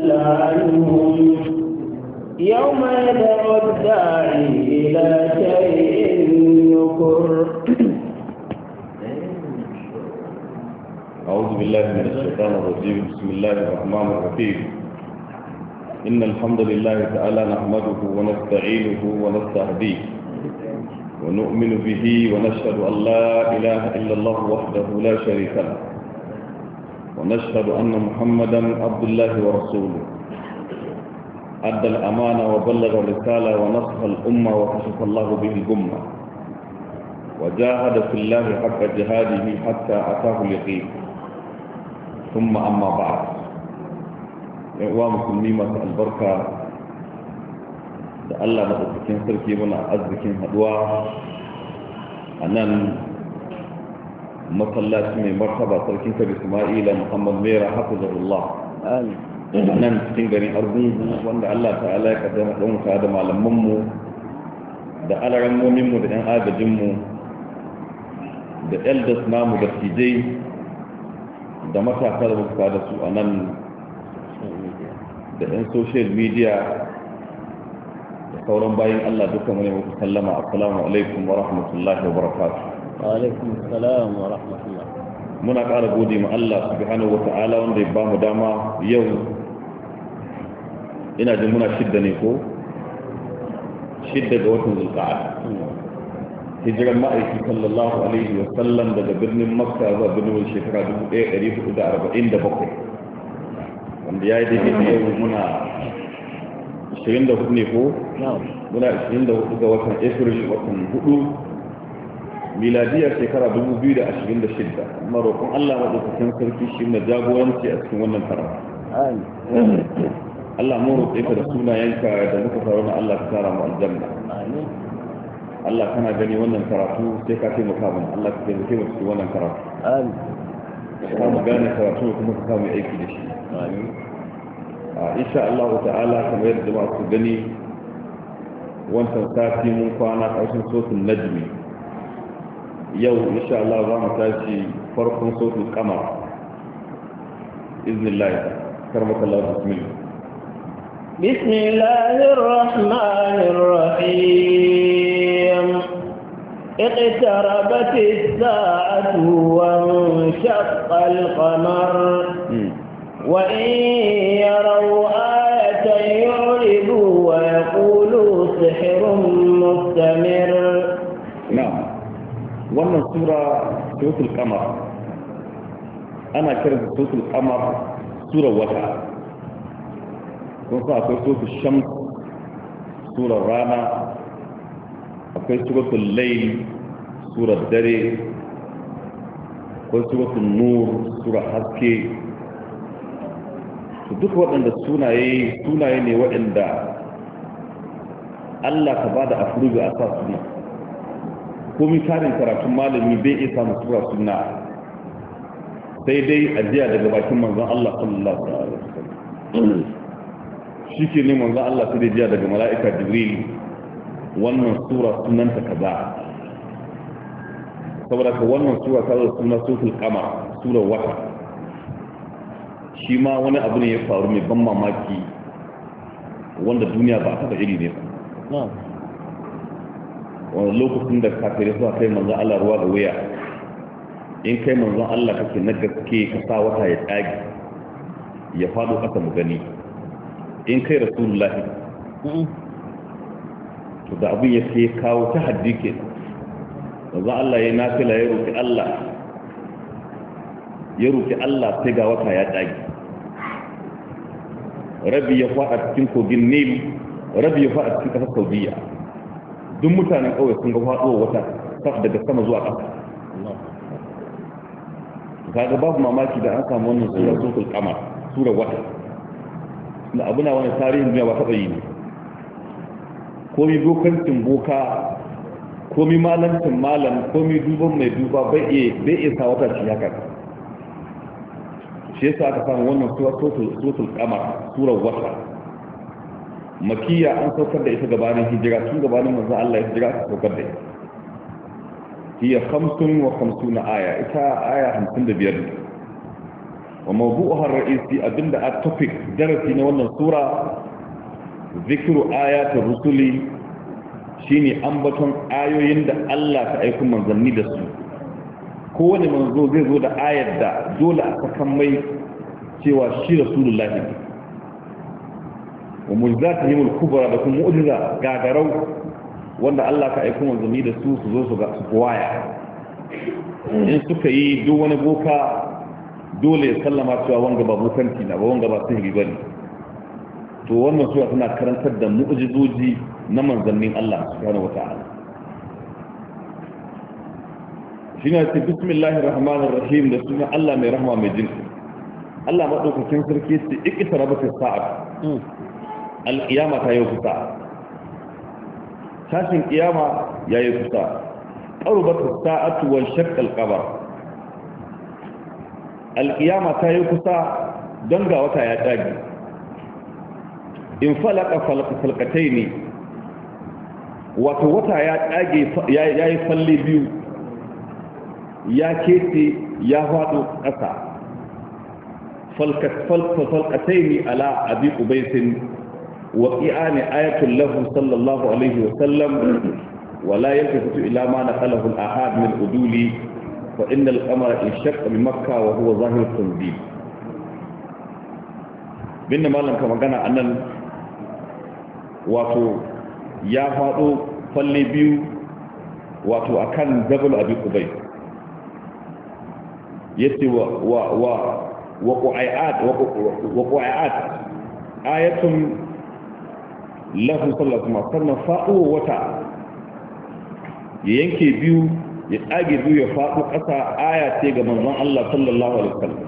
تولى عنهم يوم يدعو الداعي إلى شيء نكر. أعوذ بالله من الشيطان الرجيم. بسم الله الرحمن الرحيم. إن الحمد لله تعالى نحمده ونستعينه ونستهديه ونؤمن به ونشهد أن لا إله إلا الله وحده لا شريك له ونشهد أن محمدا عبد الله ورسوله أدى الأمانة وبلغ الرسالة ونصح الأمة وكشف الله به الأمة وجاهد في الله حق جهاده حتى أتاه اليقين. ثم أما بعد، يا مسلمين البركة da Allah madaukakin sarki muna arzikin haduwa a nan masallaci mai martaba sarkin kabi Ismaila Muhammad Mera hafizahullah a nan cikin garin Argungu, wanda Allah ta'ala ya kaddama ɗauka da malamanmu da alarammominmu da 'yan agajinmu da elders namu da tijai da matasa da muka da su a nan da 'yan social media da sauran bayan Allah duka mu ne muku sallama. Assalamu alaikum wa rahmatullahi wa barakatuh. Wa alaikum assalam wa rahmatullah. Muna ƙara gode ma Allah subhanahu wa ta'ala wanda ya bamu dama yau, ina jin muna shidda ne ko? Shidda ga watan Zulqa'ada. Hijiran ma'aiki sallallahu alaihi wa sallam daga birnin Makka zuwa birnin shekara 1447, wanda ya yi daidai da yau muna 24 ne ko? Muna 24 ga watan April, watan 4 miladiyar shekara 2026. amma roƙon Allah maɗaukakin sarki shi na jagoranci a cikin wannan karatu. Allah mu roƙe ka da sunayenka da muka fara na Allah ka tara mu aljanna. Allah kana gani wannan karatu sai ka taimaka mana. Allah ka taimake mu cikin wannan karatu. Ka mu gane karatu kuma ka samu aiki da shi. Insha Allah ta'ala kamar yadda jama'a su gani, wancan sati mun kwana ƙarshen sosin najmi. Yau insha Allah za mu tashi farkon sosin kamar iznillah. karmaka Allah, bismillah. بسم الله الرحمن الرحيم. اقتربت الساعة وانشق القمر وإن يروا آية يعرضوا ويقولوا سحر مستمر. نعم. wannan sura suratul qamar ana kiran suratul qamar sura wata. kun sa akwai suratul shams surar rana, akwai suratul layl surar dare, akwai suratul nur surar haske. duk waɗanda sunaye ne waɗanda Allah ka ba da afurubi a sa suna. komi tarin karatun malami bai iya samun sura suna, sai dai ajiya daga bakin manzon Allah sallallahu alaihi wasallam. shi ke ne manzon Allah sai dai jiya daga mala'ika Jibril, wannan sura sunanta kaza. saboda ka wannan sura ta zo suna suratul qamar, surar wata. shi ma wani abu ne ya faru mai ban mamaki wanda duniya ba a taɓa iri ne ba. wani lokacin da kafirai suka kai manzan Allah ruwa da wuya, in kai manzan Allah kake na gaske ka sa wata ya tsage ya faɗo ƙasa mu gani, in kai rasulullahi to da abin ya ke kawo ta haddi ke. manzan Allah ya nafila ya roƙi Allah sai ga wata ya tsage. rabi ya faɗa cikin kogin Nil, rabi ya faɗa cikin ƙasar Saudiya. duk mutanen ƙauye sun ga faɗuwa wata daga sama zuwa ƙasa. kaga babu mamaki da an samu wannan sura suratul qamar, sura wata. da abuna wani tarihin duniya ba taɓa yi ne. komi dokancin boka, komi malancin malam, komi duban mai duba bai iya sa wata shi haka. shi yasa aka samu wannan suratul qamar, surar wata. makiyya an saukar da ita gabanin hijira, tun gabanin manzo Allah ya hijira aka saukar da ita. hiya 55 aya, ita aya 55 ne. wa mawdu'uha ar-ra'isi abinda a topic darasi na wannan sura zikru ayatul rusuli shine ambaton ayoyin da Allah ka aika manzanni da su. Kowane manzo zai zo da ayar da dole a sakan mai cewa shi rasulullahi ne. Wa mu'jizatihim al-kubra da kuma mu'jiza gagarau wanda Allah ka aika manzanni da su zo su ga su waya. In suka yi duk wani boka dole ya sallama cewa wanga ba bokanci na ba wanga ba sihiri bane. To wannan sura tana karantar da mu'jizoji na manzannin Allah subhanahu wata'ala. Shine ce bismillahir rahmanir rahim da sunan Allah mai rahama mai jinki. Allah madaukakin sarki ce iqtarabatis sa'at. Al-qiyama ta yi kusa. Tashin kiyama yayi kusa. Qarubatis sa'atu wa shaqqa al-qamar. Al-qiyama ta yi kusa don ga wata ya dage. In falaka falqatayn wato wata ya dage yayi falle biyu ya kete ya fado kasa falqatayn ala abi ubays wa qi'ani ayatul lahu sallallahu alayhi wa sallam ولا يلتفت إلى ما نقله الآحاد من الأدول فإن القمر انشق بمكة وهو ظاهر التنزيل بينما لم كما قال أن واتو يا فاضو فلي بيو واتو أكان جبل أبي قبيس يتي وقعيات آية له صلى الله عليه وسلم فاقو وتا ya yanke biyu ya tsage biyu ya faɗo ƙasa aya ce ga manzon Allah sallallahu alaihi wasallam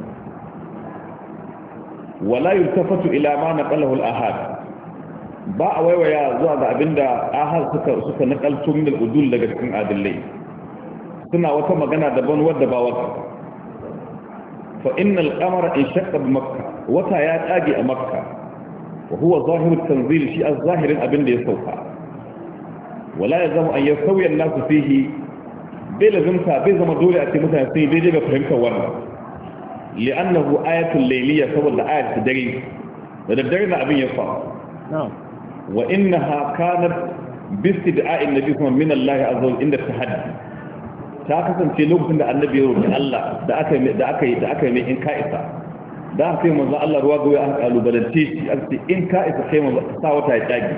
wala yultafatu ila ma naqalahu al-ahad ba a waiwaya zuwa ga abinda ahad suka nakalto min al-udul daga cikin adillai suna wata magana daban wadda ba wata fa innal qamara inshaqqa bi makkah wata ya tsage a makka wa huwa zahiru tanzil shi az-zahirin abinda ya sauka ولا يلزم أن يستوي الناس فيه بلزمتها بزم دولة أتمتها سنة بيجب فهمتها ورنا لأنه آية الليلية سوى الآية الدري لدرنا أبي يفعل نعم وإنها كانت باستدعاء النبي صلى الله عليه وسلم من الله عز وجل عند التحدي تاكسا في لغة النبي يقول الله دا أكي من إن كائسة دا أكي من الله رواقه قالوا بلنتيش إن كائسة خيمة ساوتها يتاجي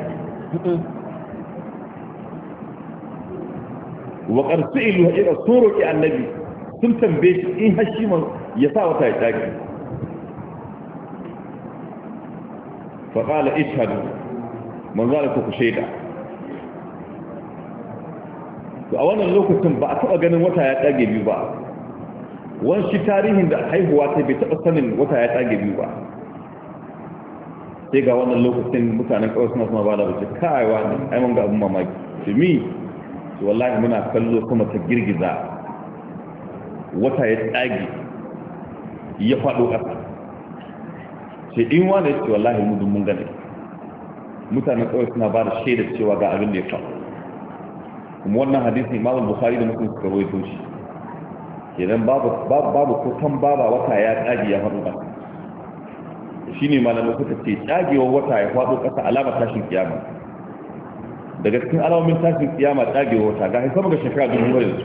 وقد سئلوا إلى صورة النبي ثم تنبيش إن هشيما يساوة يتاكي فقال اشهدوا من ذلك شيدا فأولا لوكتن بأتبقى ganin wata ya tsage biyu ba wani shi tarihin da haihuwa ta bai taɓa sanin wata ya tsage biyu ba sai ga wannan lokacin mutanen kawai suna ba da wuce kaiwa ne ai mun ga abin mamaki shi wallahi muna kallo kuma ta girgiza wata ya tsage ya faɗo ƙasa ce in wanda ya ce wallahi mun gane mutanen kawai suna ba da shaidar cewa ga abin da ya faɗo kuma wannan hadisi imam bukhari da muslim suka rawaito shi idan babu ko tan baba wata ya tsage ya faɗo ƙasa shine malamai suka ce tsagewar wata ya faɗo ƙasa alama tashin kiyama daga cikin alamomin tashin kiyama tsagewa wata ga sama ga shekara 2000 yanzu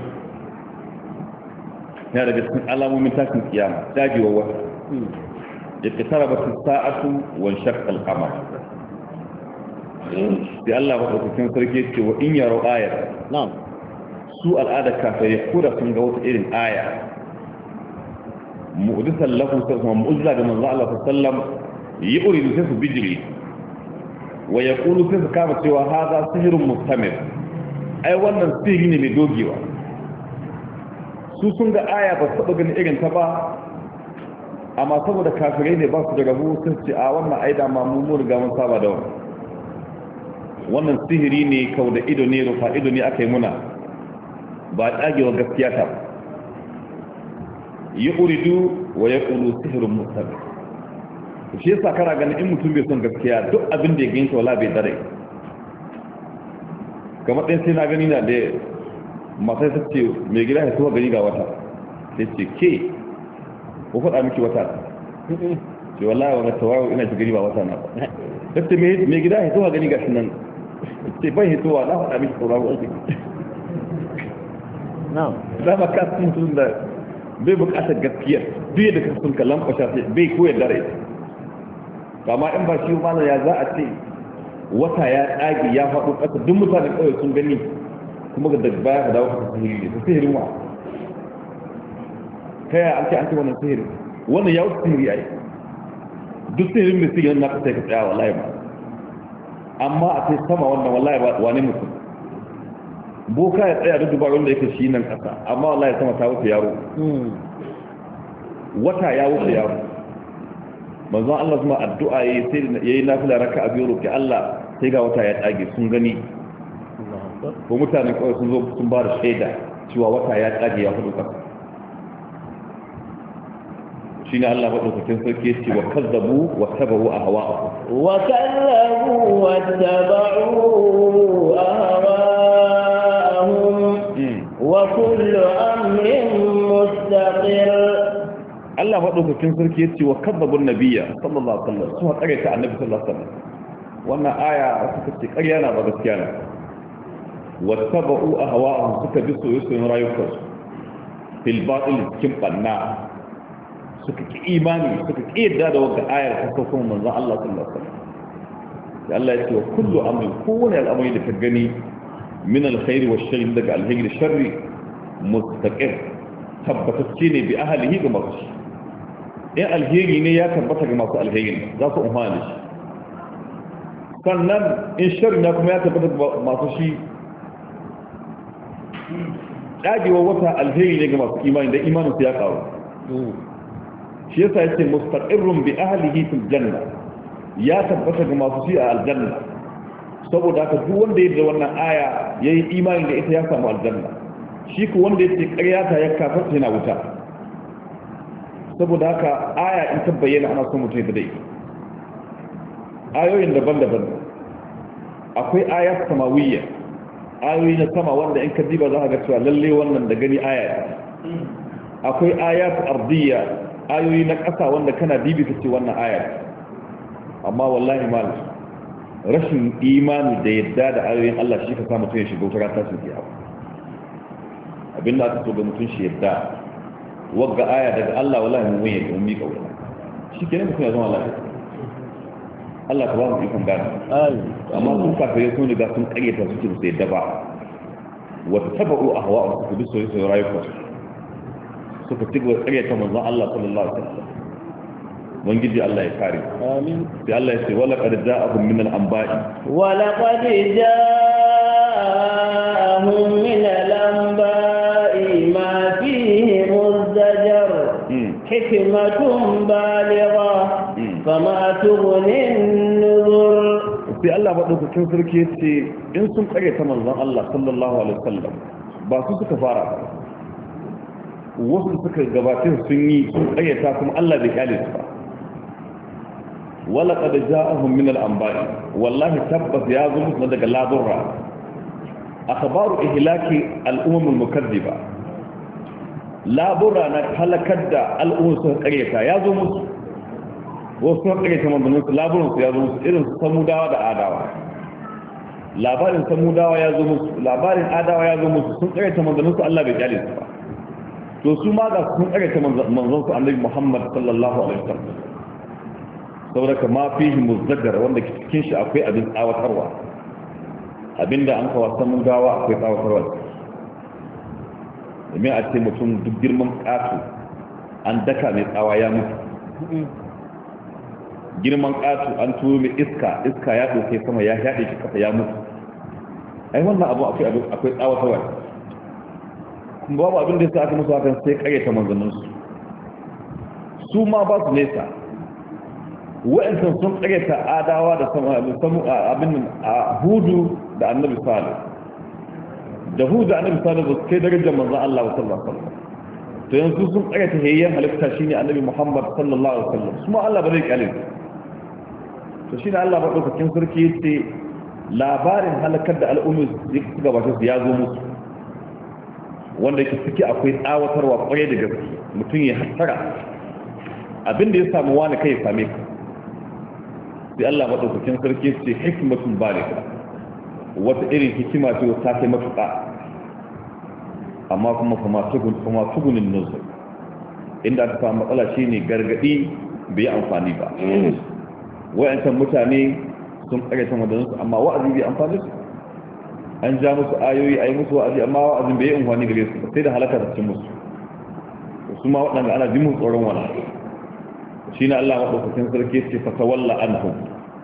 ya daga cikin alamomin tashin kiyama tsagewa wata ya ƙetara ba su sa'atu wani shakkal kama sai Allah ba ɗaukakin sarki ce wa in yaro ayar su al'adar kafirai ko da sun ga wata irin aya mu'udisan lafun sai kuma mu'uzza ga manzo Allah sallam yi uridu sai su bijiri wa ya ƙulu sai su kama cewa haza sihirin mustamir ai wannan sihiri ne mai dogewa su sun ga aya ba su taɓa ganin irin ta ba amma saboda kafirai ne ba su da rabu sun ce a wannan aida ma mu riga mun saba da wannan sihiri ne kau da ido ne rufa ido ne aka yi muna ba ɗagewa gaskiya ta yi uridu wa ya ƙulu sihirin mustamir shi yasa kana ganin in mutum bai son gaskiya duk abin da ya gani wala bai dare kamar ɗin sai na gani na da masai ta ce mai gida ya tuwa gani ga wata sai ce ke ko faɗa miki wata ce wallahi wani tawayo ina shi gani ba wata na ba tatta mai gida hito ha gani gashi nan ce bai hitowa na faɗa miki tauraro ake na ba ka sun da bai bukatar gaskiya duk da kasan kallon kwasha bai koyar dare kama in ba shi mana ya za a ce wata ya tsage ya faɗo ƙasa duk mutane kawai sun gani kuma ga daga baya ka dawo ka sihiri ne ta sihirin wa ta yaya an ce wannan sihiri wannan ya wuce sihiri ai duk sihirin mai sihirin na kasa ka tsaya wallahi ba amma a ce sama wannan wallahi ba wane mutum boka ya tsaya duk dubarun da yake shi nan ƙasa amma wallahi sama ta wuce yaro wata ya wuce yaro manzon Allah kuma addu'a yayi nafila raka'a biyu roki Allah sai ga wata ya tsage sun gani ko mutane kawai sun zo sun ba da shaida cewa wata ya tsage ya hudu ƙasa shine Allah madaukakin sarki yace wa kazzabu wa tabahu ahwa'ahum wa kazzabu wa tabahu ahwa'ahum wa kullu amrin mustaqir Allah madaukakin sarki yace wa kazzabu an-nabiyya sallallahu alaihi wasallam suka kare ta annabi sallallahu alaihi wasallam wannan aya suka ce ƙarya na ba gaskiya na wa tabahu ahwa'ahum suka bi soyayyen rayukansu fil batil cikin banna suka ki imani suka ki yadda da wata ayar ta sauko manzon Allah sallallahu alaihi wasallam Allah ya ce wa kullu amrin kowane al'amari da ka gani min alkhairi wa sharri daga alheri da sharri mustaqir tabbatacce ne bi ahlihi ga masu shi in alheri ne ya tabbata ga masu alheri za su umma shi sannan in sharri na kuma ya tabbata ga masu shi dagewa wata alheri ne ga masu imani da imanin su ya kawo shi yasa yace mustaqirrun bi ahlihi fil janna ya tabbata ga masu shi a aljanna saboda haka duk wanda ya da wannan aya yayi imani da ita ya samu aljanna shi ko wanda yace ƙarya ta ya kafarta yana wuta saboda haka aya in ta bayyana ana son mutum ya dai ayoyin daban-daban akwai ayat samawiyya ayoyi na sama wanda in ka diba za ka ga cewa lalle wannan da gani aya akwai ayat ardiyya ayoyi na ƙasa wanda kana dibi ta ce wannan aya amma wallahi mal rashin imani da yadda da ayoyin Allah shi ka sa mutum ya shiga wutar tashin kiyama abinda aka so ga mutum shi yadda wagga aya daga Allah wallahi mun yi mun mika wuya shi kenan mutum ya zama lafiya Allah ka ba mu ikon gane amma sun kafirai sun riga sun karyata suke da yadda ba wa tabu ahwa'u su bi soyayya rayuwa suka cigaba karyata manzon Allah sallallahu alaihi wasallam wangiji Allah ya kare amin sai Allah ya ce wala qad ja'ahum min al-anba'i wala qad ja'ahum min al-anba'i ma fihi muzdajar hikmatun baligha fama tughni an-nuzur sai Allah madaukakin sarki yace in sun karyata manzon Allah sallallahu alaihi wasallam ba su suka fara wasu suka gabatar sun yi sun karyata kuma Allah bai kyale su ba wala qad ja'ahum min al-anba'i wallahi tabbas ya zo musu daga laburra akhbaru ihlaki al-umam al-mukaththiba laburra na halakar da al'ummar su karyata ya zo musu wasu karyata manzon su laburran su ya zo musu irin samudawa da adawa labarin samudawa ya zo musu labarin adawa ya zo musu sun karyata manzon su Allah bai kyale su ba to su ma ga sun karyata manzon su Annabi Muhammad sallallahu alaihi wasallam saboda ma fihi muzaddar wanda cikin shi akwai abin tsawatarwa abinda an kawo samu dawa akwai tsawatarwa domin a ce mutum duk girman ƙato an daka mai tsawa ya mutu girman ƙato an turo mai iska ya ɗauke sama ya haɗe shi kafa ya mutu ai wannan abu akwai tsawatarwa kuma babu abin da ya sa aka musu hakan sai ƙaryata manzanninsu su ma ba su nesa wa'ancan sun karyata adawa da samu abin a hudu da annabi salih da hudu da annabi salih ba su kai darajar manzan Allah sallallahu alaihi wasallam to yanzu sun karyata hayyan halitta shine annabi Muhammad sallallahu alaihi wasallam kuma Allah ba zai kyale to shine Allah ba dokokin sarki yace labarin halakar da al'ummi su gabata su ya zo musu wanda yake ciki akwai tsawatarwa kwarai da gaske mutum ya hattara abin da ya samu wani kai ya same ka sai Allah madaukakin sarki ce hikmatun baligha wata irin hikima ce ta kai matuƙa amma kuma tugunin nuzul inda aka samu matsala shine gargadi bai amfani ba wayancan mutane sun kare ta madansu amma wa'azi bai amfani su an ja musu ayoyi ayi musu wa'azi amma wa'azin bai amfani gare su sai da halaka ta cin musu su ma waɗanda ana jin musu tsoron wala shine Allah madaukakin sarki ce fatawalla anhum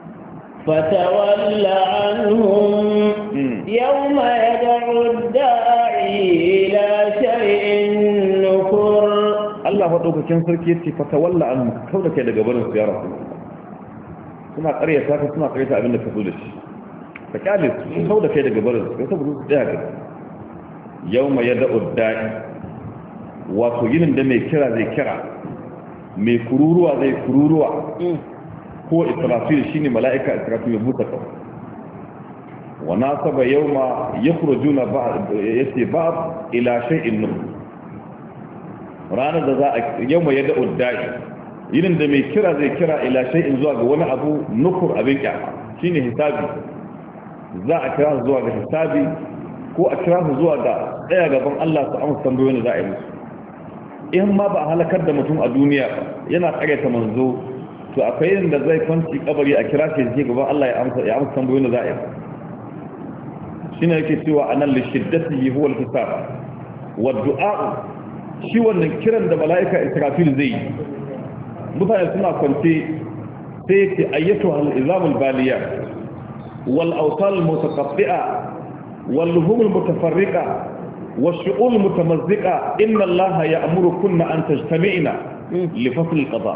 فتول عنهم يوم يدعو الداعي إلى شيء نكر الله madaukakin sarki yace fatawalla anhum kauda kai daga barin su ya rasul suna ƙaryata ka suna ƙaryata abin da ka zo da shi ka kyale su kauda kai daga barin su saboda su tsaya ga yawma yad'u da'i wato yinin da mai kira zai kira mai kururuwa zai kururuwa ko israfil shine mala'ika israfil ya buta kawo wa nasaba yawma yakhrujuna ba'd yati ba'd ila shay'in nur ranar da za a yawma yad'u da'i yinin da mai kira zai kira ila shay'in zuwa ga wani abu nukur abin kyama shine hisabi za a kira zuwa ga hisabi ko a kira zuwa ga tsaya gaban Allah su amsa tambayoyin da za a yi musu in ma ba a halakar da mutum a duniya yana karyata manzo to akwai yadda zai kwanci kabari a kira shi gaban Allah ya amsa tambayoyin da za a yi shine yake cewa anan li shiddatihi huwa al-hisab wa du'a shi wannan kiran da malaika Israfil zai yi mutane suna kwance sai yake ayyatu al-izam al-baliya wal awsal al-mutaqatti'a wal luhum al-mutafarriqa والشؤون المتمزقة إن الله يأمركن أن تجتمعنا لفصل القضاء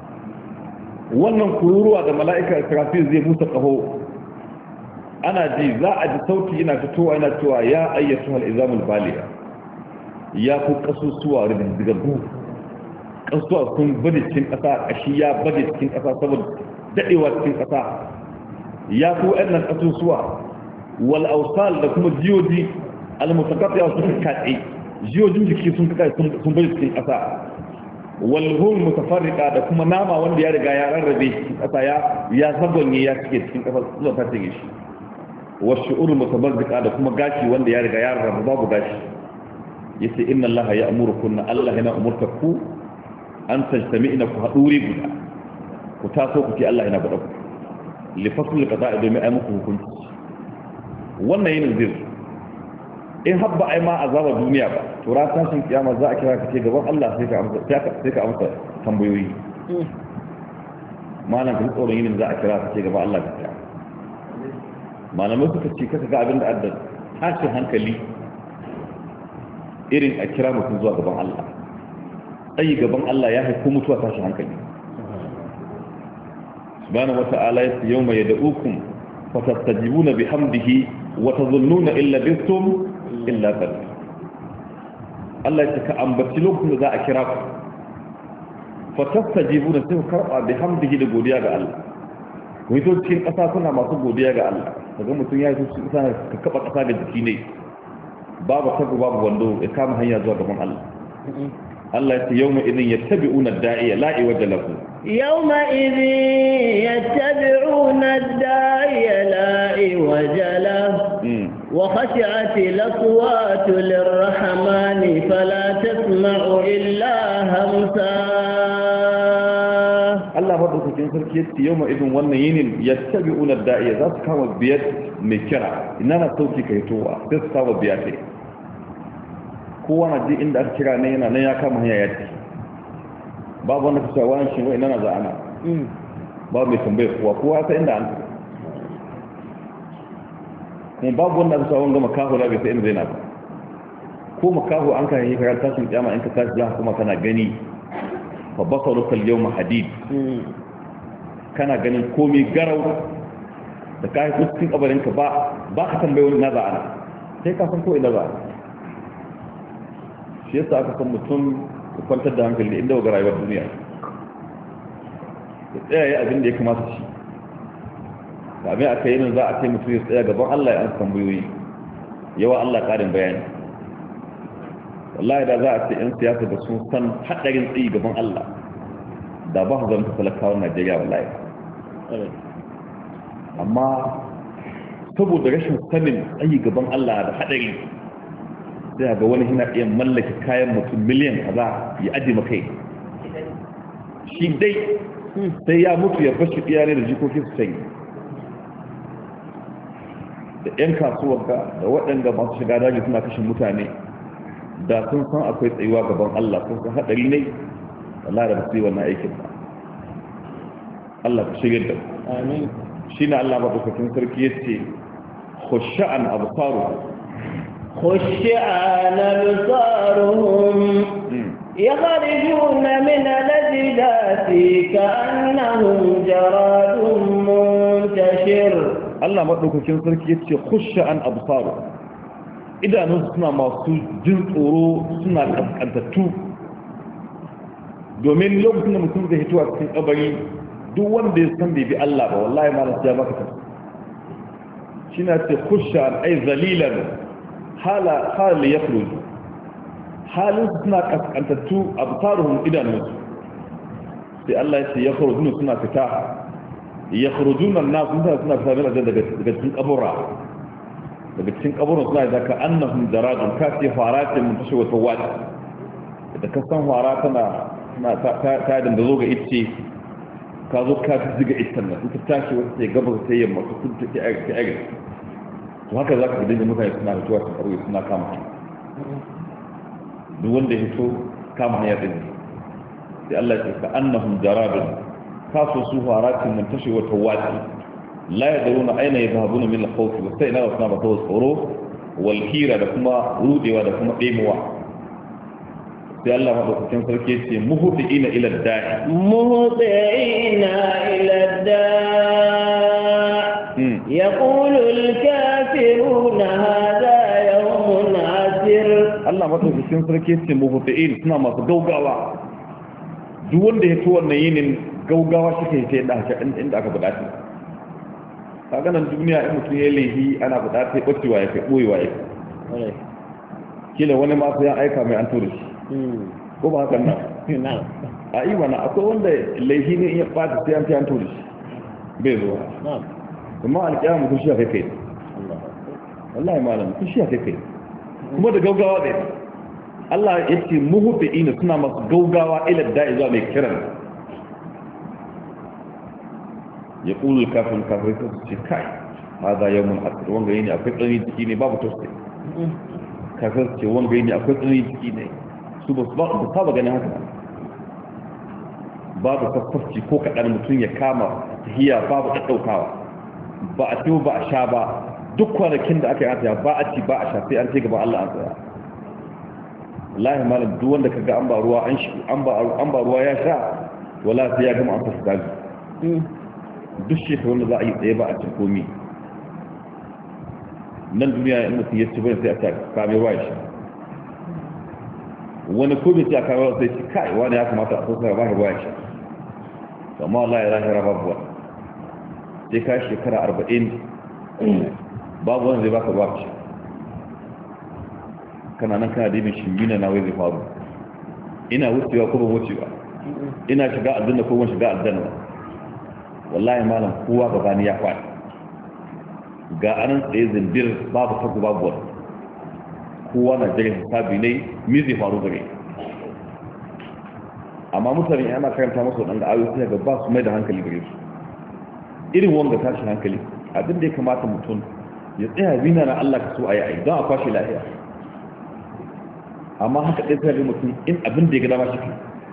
wannan kururuwa da mala'ika Israfil zai busa kaho ana ji za a ji sauti yana fitowa yana cewa ya ayyatu al-izamul baliya ya ku kasusuwa rididdigaggu kasusuwa sun bade cikin ƙasa kashi ya bade cikin ƙasa saboda dadewa cikin ƙasa ya ku ɗannan kasusuwa wal awsal da kuma jiyoji al-mutaqatti'a sun kaɗe jiyojin jiki sun bade cikin ƙasa walhum mutafarriqa da kuma nama wanda ya riga ya rarrabe cikin kasa ya zagonye ya cike cikin kasa zuwa ta tage shi washu'ur mutabazziqa da kuma gashi wanda ya riga ya rarrabe babu gashi yace inna allaha ya'murukunna allah yana umurtaku an tajtami'na ku haduri guda ku taso ku ce allah yana bada ku li fasl qada'i domin ai muku hukunci wannan yin zir in habba ai ma azaba duniya ba to ran tashin kiyama za a kira ka ce gaban Allah sai ka amsa tambayoyi malam kan tsoron yin za a kira ka ce gaban Allah ka tsaya malamai suka ce kaka ga abin da adda tashin hankali irin a kira mutum zuwa gaban Allah tsayi gaban Allah ya haifu mutuwa tashin hankali subhanahu wata'ala ya ce yawma yad'ukum fatastajibuna bihamdihi wa tadhunnuna illa bistum illa qalil Allah ya ka ambaci lokacin da za a kira ku fatastajibuna sai ku karba bihamdihi da godiya ga Allah ku yi to cikin ƙasa kuna masu godiya ga Allah daga mutum ya yi su kusa ka kaba ƙasa da jiki ne babu tagu babu wando ya kama hanya zuwa gaban Allah Allah ya ce yawma idin yattabi'una ad-da'iya la iwaja lahu yawma idin yattabi'una ad-da'iya la iwaja lahu wa khashi'at al-aswatu lir-rahmani fala tasma'u illa hamsa Allah madaukakin sarki yace yawma idin wannan yinin yattabi'una ad-da'iya za su kama biyar mai kira ina na sauki kai towa sai su kama biyar sai kowa na ji inda aka kira ne yana nan ya kama hanya ya ci babu wanda ka cewa wani shi wai nana za'ana babu mai tambayar kowa ta inda an kuma babu wanda aka cewa wani gama kahu na bai ta inda zai na ba ko makahu an ka yi karar tashin kyama in ka tashi za kuma kana gani fa basaru kal yawma hadid kana ganin komai garau da kai cikin kabarin ka ba ka tambaye wani na za'ana sai ka san ko ina ba shi yasa aka san mutum kwantar da hankali inda ga rayuwar duniya ya tsaya yi abin da ya kamata shi abin aka yi nan za a ce mutum ya tsaya gaban Allah ya ansa tambayoyi yawa Allah ƙarin bayani wallahi da za a ce 'yan siyasa da sun san haɗarin tsayi gaban Allah da ba su zama talakawan Najeriya wallahi. Amma saboda rashin sanin ayi gaban Allah da haɗari sai ga wani yana iya mallake kayan mutum miliyan kaza ya aje makai shi dai sai ya mutu ya bashi iyare da jikokin su sanyi da 'yan kasuwar ga da waɗanda masu shiga daji suna kashin mutane da sun san akwai tsayuwa gaban Allah sun san haɗari ne Allah da ba su yi wannan aikin ba Allah ka shirya da amin shi na Allah ba bukakin sarki ya ce khusha'an absaru خشعان أبصارهم يخرجون من الأجداث كأنهم جراد منتشر الله مدوكاkin sarki yace khusha'an absaru idanun suna masu jin tsoro suna kaskantattu domin lokacin da mutum zai hito a cikin kabari duk wanda ya san bai bi Allah ba wallahi ma na baka ta shi na ce khushan ay zalilan hala ya furuju halin suna kaskantattu absaruhum idanunsu sai Allah ya ce ya furujuna suna fita ya furujuna nasu suna fita daga cikin kabura daga cikin kabura suna da ka annahum jaradun ka ce fara ce mun tashi wata wata da ka san fara tana ta da zo ga itce ka zo ka ziga iccen nan ta tashi wata ce gaba ta yamma ta kudu ta age to haka za ka dinga mutane suna fitowa su ƙarfi suna kama hanya duk wanda ya fito kama hanya ɗin sai Allah ce ka annahum jaradun kaso su haratin mun tashi wata wati la yadruna aina yadhhabuna min al-khawf wa sai ina suna ba tsoro wal hira da kuma rudewa da kuma ɗemuwa sai Allah madaukakin sarki ce muhdiina ila ad-da'i muhdiina ila ad-da'i yaqulu al-kafiruna hadha yawmun 'asir Allah madaukakin sarki ce muhdiin suna masu gaugawa duk wanda ya to wannan yinin gaugawa shi ke sai inda aka buƙata kaga nan duniya in mutum ya lehi ana buƙata ɓacewa ya kai ɓoyewa ya kai kila wani ma sai ya aika mai an tura shi ko ba hakan nan a yi mana akwai wanda laifi ne in ya ɓata sai an tura shi bai zuwa kuma alƙiyar mutum shi a kai kai wallahi malam mutum shi a kai kai kuma da gaugawa ɗaya Allah ya ce muhufi'ina suna masu gaugawa ila da'i zuwa mai kiran ya ƙulu kafin su ce kai haza yawon asir wanga yi ne akwai tsanani ciki ne babu tausayi kafin su ce wanga yi ne akwai tsanani ciki ne su ba su saba ganin haka babu sassafci ko kaɗan mutum ya kama tahiya babu ɗaɗɗaukawa ba a ciwo ba a sha ba duk kwanakin da aka yi ataya ba a ci ba a sha sai an ce gaba Allah an tsaya wallahi malam duk wanda kaga an ba ruwa an ba ruwa ya sha wala sai ya gama an fasa daji duk shekaru wanda za a yi tsaye ba a cin komi nan duniya in mutum ya ci bane sai a kame ruwa ya sha wani ko bai ci a kame ruwa sai ci kai wani ya kamata a sosai ba ruwa ya sha amma Allah ya rahira babuwa sai ka shekara 40 babu wanda zai baka ruwa ka sha kana nan kana dibin shimbina na wai zai faru ina wucewa ko ban wucewa ina shiga aljanna ko ban shiga aljanna wallahi malam kowa gabani ya faɗi ga anan tsaye zindir babu tagu babu wani kowa na jirin hisabi ne mi zai faru gare amma mutane ana karanta masu waɗanda ayoyi sai ga ba su mai da hankali gare su irin wanga tashi hankali abin da ya kamata mutum ya tsaya zina na Allah ka so a yi don a kwashe lafiya amma haka ɗaya sai mutum in abin da ya gada ma shi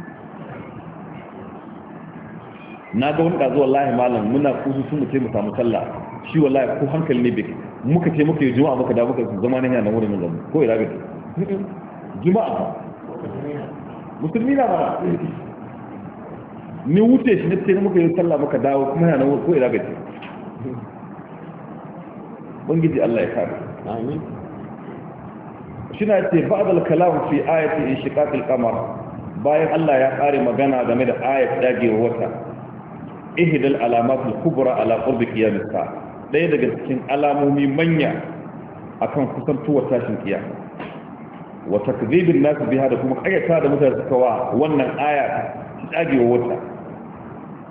na ga wani ɗazu wallahi malam muna kusu sun mutai mu samu sallah shi wallahi ko hankali ne bai muka ce muka yi juma'a muka da muka zama ne yana wurin zama ko ira bai juma'a musulmi na mana ni wuce shi ne sai muka yi sallah muka dawo kuma yana wurin ko ira bai bangiji Allah ya kare amin shina ce ba'dal kalam fi ayati inshiqaqil qamar bayan Allah ya kare magana game da ayat dagewa wata ihdal alamatul kubra ala qurbi qiyamis sa daya daga cikin alamomi manya akan kusantuwar tashin kiyama wa takdhibin nas biha da kuma kayyata da mutane suka wa wannan aya dagewa wata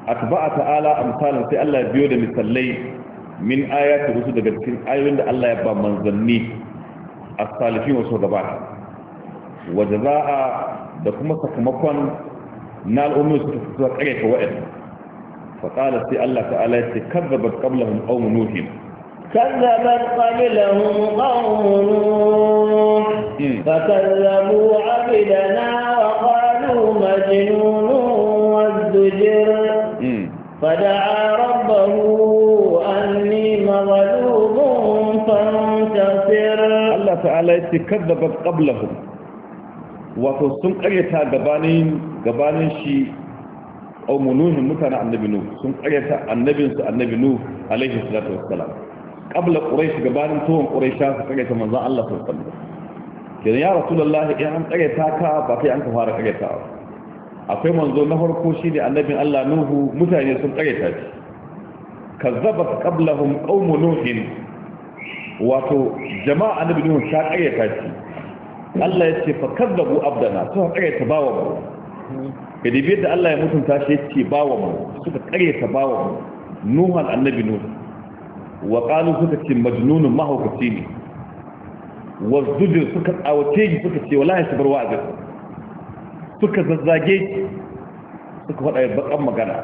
atba'a ta'ala amsalan sai Allah ya biyo da misalai min ayati rusul daga cikin ayoyin da Allah ya ba manzanni as-salifin wasu gabata wa jazaa'a da kuma sakamakon na al'ummi su kare ta wa'id fa qala sai Allah ta'ala ya ce kazzabat qablahum qawm nuh كذبت قبلهم قوم نوح فكذبوا عبدنا وقالوا مجنون وازدجر فدعا ربه أني مغلوب فانتصر الله تعالى يتكذبت قبلهم وتصنق أيتها قبانين شيء أو منوه متنا النبي نوح سنق أيتها النبي نوح عليه الصلاة والسلام قبل قريش قبانين توهم قريشان فقيتها من ذا الله صلى الله عليه وسلم كذا يا رسول الله إن أنت أيتها باقي أنت فارق أيتها akwai manzo na farko shine annabin Allah Nuhu mutane sun kareta shi kazzabat qablahum qaum nuhin wato jama'a annabi Nuhu ta kareta shi Allah ya ce fa kazzabu abdana suka kareta bawan mu kadi bi da Allah ya mutunta shi yace bawan mu suka kareta bawan mu Nuhan annabi Nuhu wa qalu suka ce majnunun mahaukaci ne wazdujir suka tsawace shi suka ce wallahi shi bar wa'azi suka zazzage suka faɗa bakan magana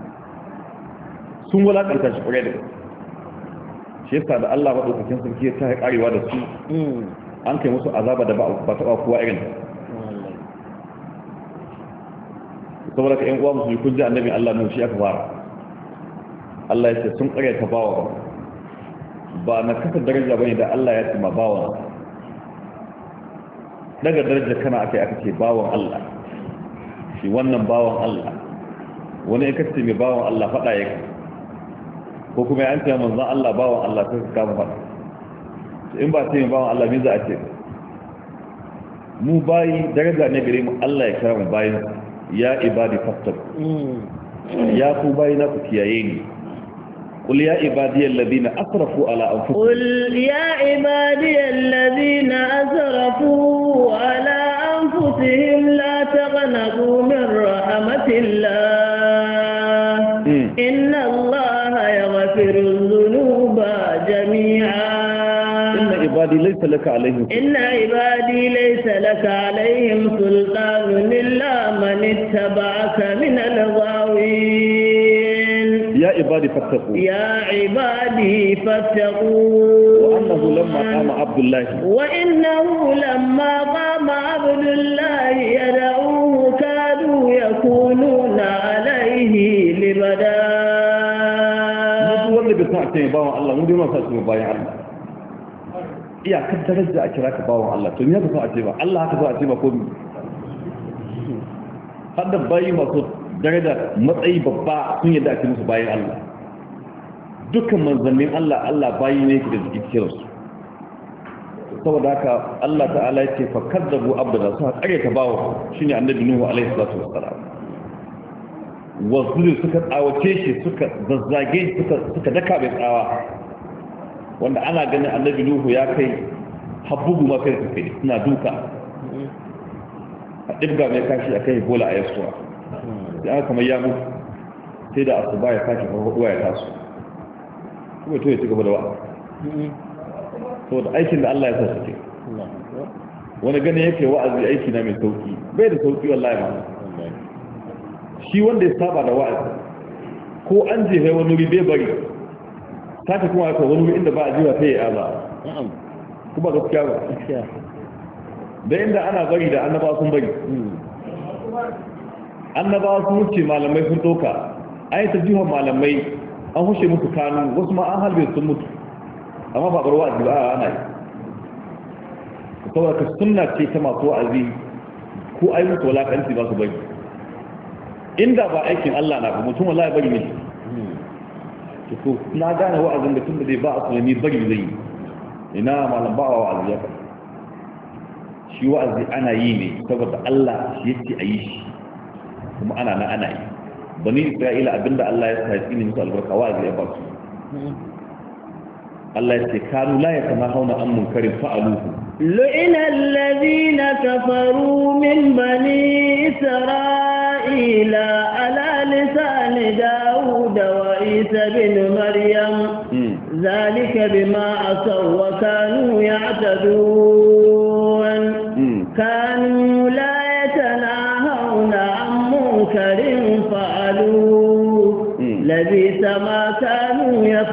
sun wulaƙanta shi ƙwarai da shi yasa da Allah maɗaukakin sarki ya ta ƙarewa da su an kai musu azaba da ba taɓa kowa irin saboda ka ‘yan uwa musu kun ji annabin Allah nun shi aka fara Allah ya ce sun ƙarya ta bawa ba na kasa daraja bane da Allah ya ce ma bawa daga daraja kana aka ce bawan Allah shi wannan bawan Allah wani ya kace mai bawan Allah faɗa yake ko kuma ya anta manzon Allah bawan Allah sai ka kama faɗa in ba ce mai bawan Allah me za a ce mu bayi daraja ne gare mu Allah ya kira mu bayin ya ibadi fattaku ya ku bayi na ku kiyaye ni قل يا عبادي الذين أسرفوا على أنفسهم قل يا عبادي الذين أسرفوا على أنفسهم لا تقنطوا من رحمة الله إن الله يغفر الذنوب جميعا إن عبادي ليس لك عليهم سلطان إلا من اتبعك من الغاوين يا عبادي فاتقوا وإنه لما قام عبد الله يدعوه كادوا يكونون عليه لبدا wanda bai sa ce bawon Allah mu dai ma sa ce bayan Allah iya kan daraja a kira ka bawon Allah to me ya sa ce ba Allah haka sa ce ba ko hadda bayi masu daraja matsayi babba sun yadda ake musu bayan Allah dukkan manzannin Allah Allah bayi ne yake da jikinsu saboda haka Allah ta'ala ya ce fa kadzabu abdana suka karyata bawo shine annabi Nuhu alaihi salatu wassalam wasu suka tsawace shi suka zazzage suka daka bai tsawa wanda ana ganin annabi Nuhu ya kai habbugu ma kai suke suna duka a dibga mai kashi akai bola a yasuwa da aka kamar ya mutu sai da asuba ya sake farfaɗuwa ya taso kuma to ya ci gaba da wa'a saboda aikin da Allah ya sa suke wani gani yake wa'azi aiki na mai sauki bai da sauki wallahi ma shi wanda ya saba da wa'azi ko an jefe wani wuri bai bari sake kuma aka wani wuri inda ba a jiwa sai ya aza kuma gaskiya ba da inda ana bari da annaba sun bari annabawa sun wuce malamai sun doka an yi ta jihar malamai an hushe musu kanu wasu ma an halbe sun mutu amma ba bar wa'azi ba ana yi saboda ka sunna ce ta masu wa'azi ko ai musu walakanci ba su bari inda ba aikin Allah na ba mutum wallahi bari ne to na gane wa'azin da tunda dai ba a sunani bari zai ina malam ba wa'azi ya shi wa'azi ana yi ne saboda Allah shi yake a yi shi kuma ana yi bani Isra'ila abinda Allah ya sa ya tsini musu albarka wa'azi ya ba su Allah ya ce kanu la yatanahawna an munkarin fa'aluhu lu'ina alladhina kafaru min bani isra'ila إسرائيل على لسان داود وعيسى بن مريم ذلك بما عصوا وكانوا يعتدون كانوا لا يتناهون عن منكر فعلوه لبئس ما كانوا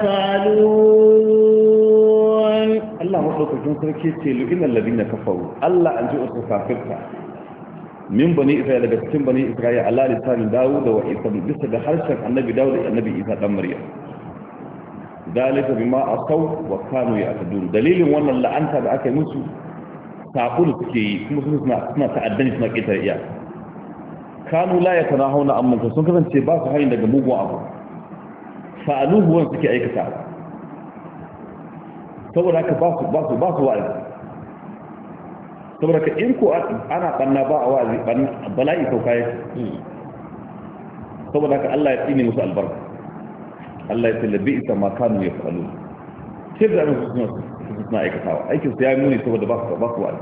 يفعلون. الله مطلقكم سركي تلقين الذين كفروا الله أنجو أصفافرك من بني إسرائيل لبسكين بني إسرائيل على لسان داود وعيسى بس بحرشك النبي داود النبي عيسى بن مريم ذلك بما عصوا وكانوا يعتدون دليل وانا اللي أنت بأك مسو تعقول سكي كما سنة تعدني سنة كتائية كانوا لا يتناهون عن منكر سنة كذا انتباه حين دقا موقع أبو فعلوه وان سكي أي كتاب saboda haka ba su wa'azi saboda ka in ko ana banna ba a wa'azi bala'i sauka ya saboda haka Allah ya tsine musu albarka Allah ya tallabi isa ma kanu ya falu sai da su suna aikatawa aikin su ya yi muni saboda ba su wa'azi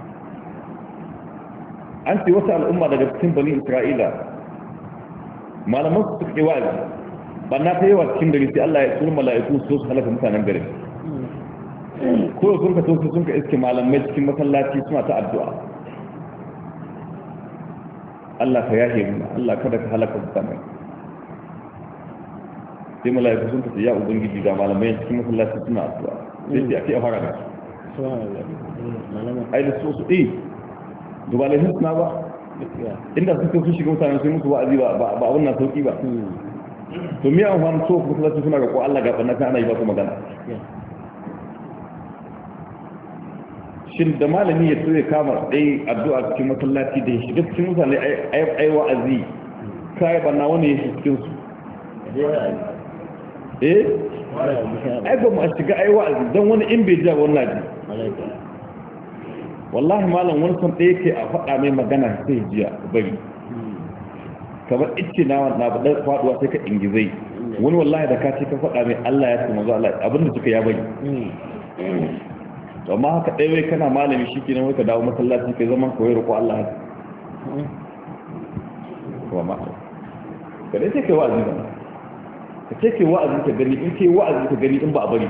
an ce wata al'umma daga cikin bani Isra'ila malaman su suke wa'azi banna ta yawa cikin gari sai Allah ya tsoro mala'iku su halaka mutanen garin ko sun ka tosu sun ka iske malamai cikin masallaci suna ta addu'a Allah ka yahe mu Allah kada ka halaka mutane sai malaiku sun ka ya ubangiji ga malamai cikin masallaci suna addu'a sai ake a fara da ai da su duba da hisna ba inda suka shiga mutane sai musu wa'azi ba abun na sauki ba to me amfani so masallaci suna ga ko Allah ga banna kana yi ba ku magana shin da malami ya tsoye kama ɗai addu'a cikin masallaci da ya shiga cikin mutane ai wa'azi kai banna wani ya shiga cikin su ai ba mu a shiga ai wa'azi don wani in bai ja wannan ji wallahi malam wani son ɗaya ke a faɗa mai magana sai jiya bari kamar ice na ba ɗan faɗuwa sai ka ingizai wani wallahi da ka ce ka faɗa mai Allah ya ce manzo Allah abinda suka ya bari amma haka ɗaya wai kana malami shi kenan wai ka dawo masallaci kai zaman koyar ko Allah haka kuma ma ka dai kai wa'azi ba ka ce kai wa'azi ka gani in kai wa'azi ka gani in ba a bari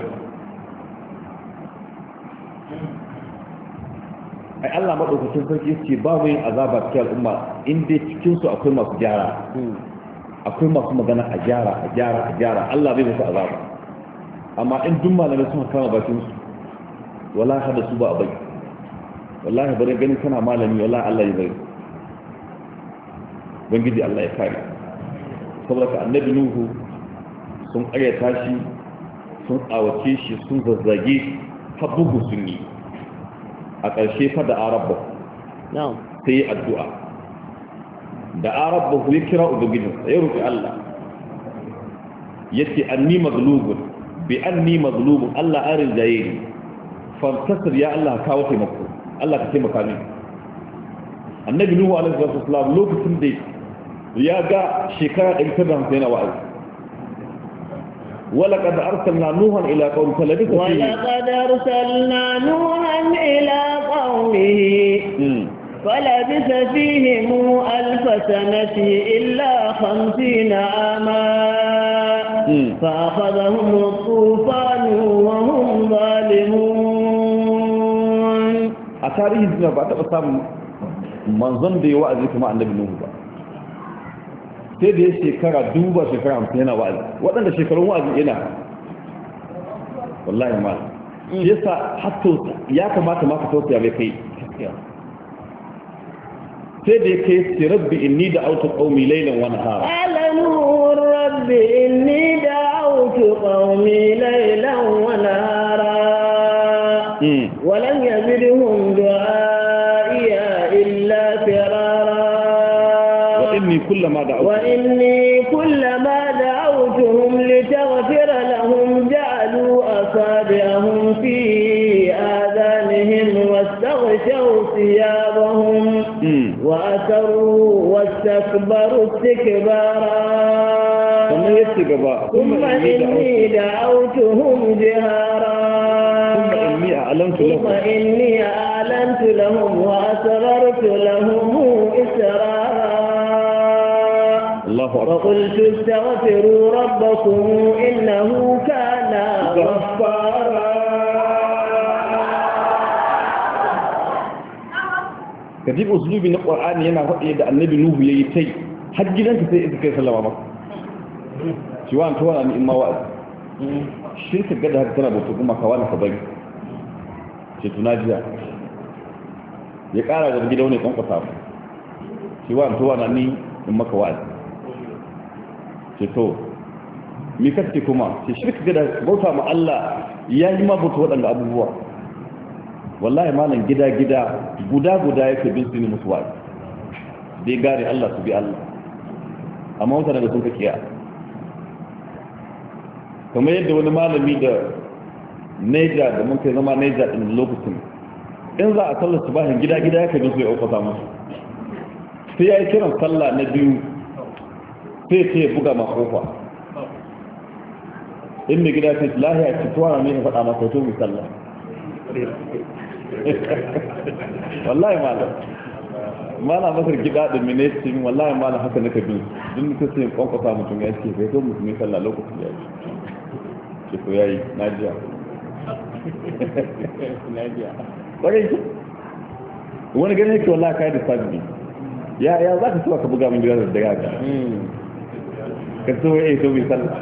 ai Allah madaukakin sarki yace ba mu yin azaba cikin al'umma in dai cikin su akwai masu gyara akwai masu magana a gyara Allah bai musu azaba amma in duk malamai suna kama bakin su wallahi hada su ba a bai wallahi bari ganin kana malami wallahi Allah ya bai bangiji Allah ya kare saboda ka annabi nuhu sun ƙaryata shi sun tsawace shi sun zazzage habbugu sun yi a ƙarshe fa da arabba sai addu'a da arabba ya kira ubangijinsa ya roƙi Allah yace anni maghlubun bi anni maghlubun Allah arin jayi fantasir ya Allah kawo taimako Allah ka taimaka min annabi nuhu alaihi wasallam lokacin da ya ga shekara 150 yana wa'azi ولقد أرسلنا نوحا إلى قومه فلبث فيهم 1000 سنة إلا 50 عاما فأخذهم الطوفان وهم ظالمون أتاريه الزنا بعد أصاب منظم دي وعزي كما النبي نوح sai da ya shekara duba shekara 50 yana wa'azi waɗanda shekarun wa'azi yana wallahi ma yasa hatto ya kamata ma ka tausaya mai kai sai da ya kai sai rabbi inni da'awtu qaumi laylan wa nahara qala nur rabbi inni da'awtu qaumi laylan wa nahara wa lam yazidhum du'a'iya illa firara وإني كلما دعوتهم لتغفر لهم جعلوا أصابعهم في آذانهم واستغشوا ثيابهم وأسروا واستكبروا استكبارا ثم إني دعوتهم جهارا ثم إني أعلنت لهم وأسررت لهم إسرارا وقلت استغفروا ربكم إنه كان غفارا كذلك أسلوب القرآن ينا فقه النبي نوح يتي حج لنك سيئتك يسلم مك شوان توان أن إما وقت الشركة قد هكذا بوتوكما كوانا فضيك شتناجيا يقال هذا بجدوني تنقصار شوان توان أن إما كوانا شتو ميكتي كما الشركة قد بوتا مع الله يجمع بوتوان أبوه wallahi malam gida guda yake bin su ne mutuwa dai gare Allah su bi Allah amma mutane da sun ka kiya kamar yadda wani malami da Niger da mun kai zama Niger din lokacin in za a sallar subahin gida yake bin su ya auka musu sai ya yi kiran sallah na biyu sai ce ya buga ma kofa in mai gida sai lahiya ci tuwa ne ya faɗa masa to mai sallah wallahi malam masar gida da ministry wallahi malam haka nake bin duk nake sai kwankwasa mutum ya ce bai zo mutum sallah lokacin ya yi ce ko yayi najiya bare wani gane yake wallahi kai da sabbi ya za ka so ka buga min gidan da daga ka so yayi to bi sallah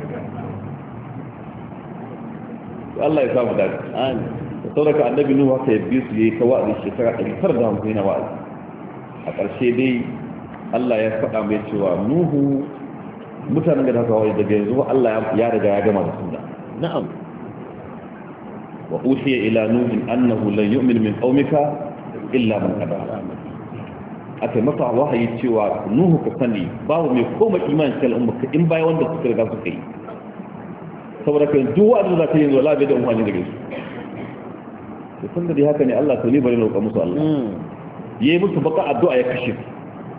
Allah ya samu dace amin saboda annabi nuhu haka ya biyu su yayi ta wa'azi shekara 150 na wa'azi a ƙarshe dai Allah ya faɗa mai cewa nuhu mutanen da haka wai daga yanzu Allah ya riga ya gama da su da na'am wa uhiya ila nuhin annahu lan yu'min min qaumika illa man qad amana aka masa wahayi cewa nuhu ka sani babu mai koma imani cikin ummarka in bai wanda suka riga suka yi saboda kan duk wanda za ta yi zuwa labe da umarni daga su tun da dai haka ne Allah to ni bari roƙa musu Allah yayi musu baka addu'a ya kashe su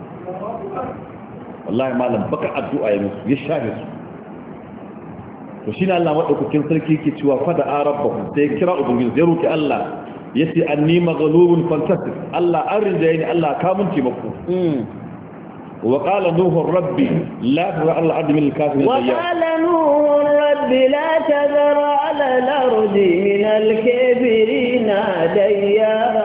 wallahi malam baka addu'a ya musu ya shafe su to shine Allah madaukakin sarki yake cewa fa da rabbahu sai kira ubangiji ya roki Allah yace anni maghlubun fantastic Allah arjayni Allah ka mun taimako wa qala nuhu rabbi la tazar al ard min al kafirin wa qala nuhu rabbi la tazar ala al ard min al kafirin dayyara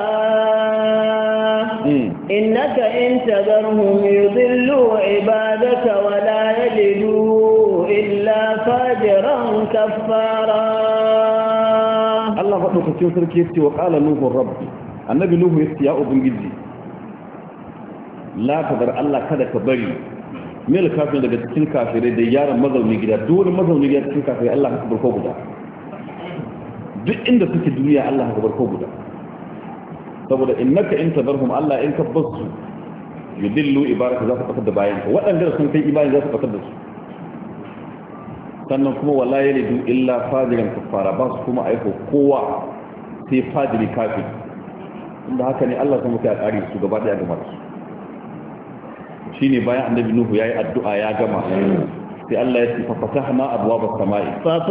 innaka in tadharhum yudillu ibadaka wa la yalidu illa fajiran kaffara Allah faɗo kacin sarki yace wa qala nuhu rabbi annabi nuhu yace ya ubangiji la kadar Allah kada ka bari mil kafin daga cikin kafirai da yaran mazauni gida duk wani mazauni gida cikin kafirai Allah ka barko guda duk inda suke duniya Allah ka barko guda saboda innaka in tadarhum Allah in kabbasu yudillu ibaraka za su fatar da bayan ka waɗanda sun kai imani za su fatar da su sannan kuma wala yalidu illa fajiran kafara ba su kuma aiko kowa sai fajiri kafir inda haka ne Allah kuma kai a ƙari su gaba ɗaya gama su shine bayan annabi nuhu yayi addu'a ya gama sai Allah ya ce fa fatahna abwaabas samaa'i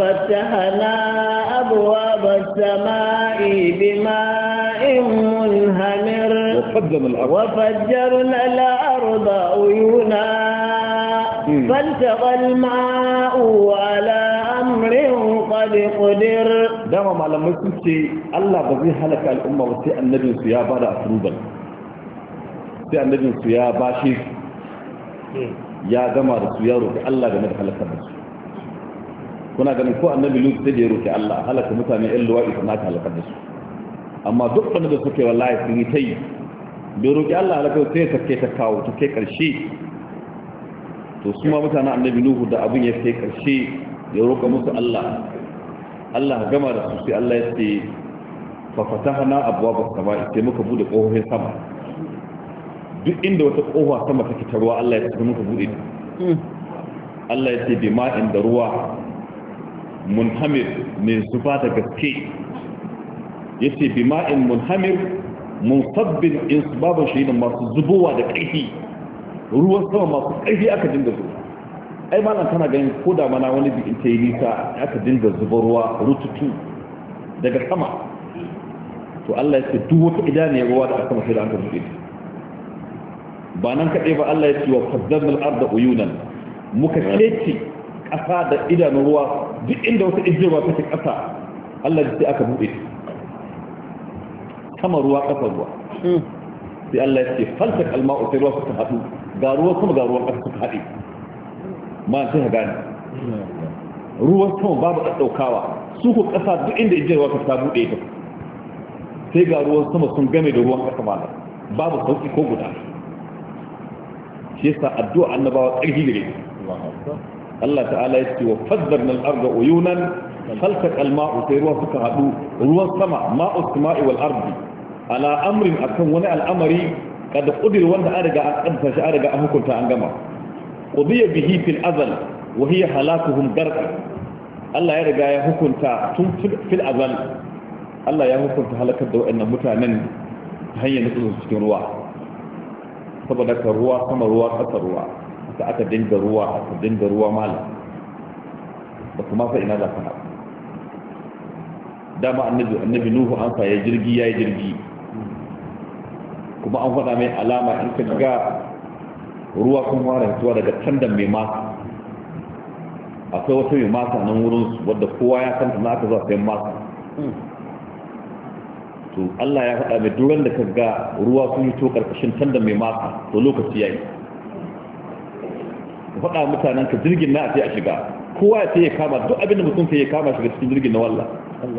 bima'in munhamir wa fajjarna al-arda uyuna فالتقى الماء على أمر قد قدر دام معلم سنتي الله بزي هلك الأمة وسي النبي سيا بعد أفروبا سي النبي سيا باشي يا جماعة سيا روك الله جمد هلك بس كنا ganin ko annabi Lut sai ya roki Allah halaka mutane ɗan luwaɗi sun haka halaka da su amma duk wanda da suke wallahi sun yi tai da roki Allah halaka sai ya sake ta kawo ta kai karshe to su ma mutanen annabi nuhu da abin ya kai karshe ya roƙa musu Allah gama da su sai Allah ya ce fa fatahna abwaabas samaa'i sai muka bude ƙofofin sama duk inda wata ƙofa sama take ta ruwa Allah ya ce muka bude ta Allah ya ce bi ma'in da ruwa munhamir min zuba da gaske yace bi ma'in munhamir munsabbin insbaban shay'in masu zubowa da ƙarfi ruwan sama masu ƙarfi aka dinga zuwa ai malam tana ganin ko da mana wani bikin ta yi nisa aka dinga zuba ruwa rututu daga sama to Allah ya ce duk wata idaniyar ruwa da aka sama sai da aka buɗe ba nan kaɗai ba Allah ya ce wa fazzarna al-arda uyunan muka kece ƙasa da idanun ruwa duk inda wata ijiyar ruwa take ƙasa Allah ya ce aka buɗe sama ruwa ƙasa ruwa sai Allah ya ce faltak alma'u sai ruwa suka haɗu ga ruwan sama ga ruwan ƙasa suka haɗe ma sai ka gane ruwan sama babu ɗaɗɗaukawa su ku ƙasa duk inda ijiyar ruwa ta buɗe ta sai ga ruwan sama sun game da ruwan ƙasa ma babu sauƙi ko guda shi yasa addu'a annabawa ƙarfi gare Allah ta'ala ya ce wa faddarna al-arda uyunan faltak al-ma'u sai ruwa suka haɗu ruwan sama ma'u sama'i wal ardi ala amrin akan wani al'amari kada qudir wanda an riga an kaddasa shi an riga an hukunta an gama qudiya bihi fil azal wa hiya halakuhum garq Allah ya riga ya hukunta tun fil azal Allah ya hukunta halakar da waɗannan mutanen hanyar nutsu cikin ruwa saboda ka ruwa sama ruwa ƙasa ruwa da aka dinga ruwa malam ba kuma sa ina za ka haɗu dama annabi nuhu an sa ya yi jirgi kuma an faɗa mai alama in ka ga ruwa sun fara fitowa daga tandan mai masa akwai wata mai masa nan wurin wadda kowa ya kanta na aka zuwa sayan masa to Allah ya faɗa mai duran da ka ga ruwa sun hito ƙarƙashin tandan mai masa to lokaci ya yi faɗa mutanen ka jirgin na a sai a shiga kowa ya sai ya kama duk abinda mutum sai ya kama shiga cikin jirgin na wallah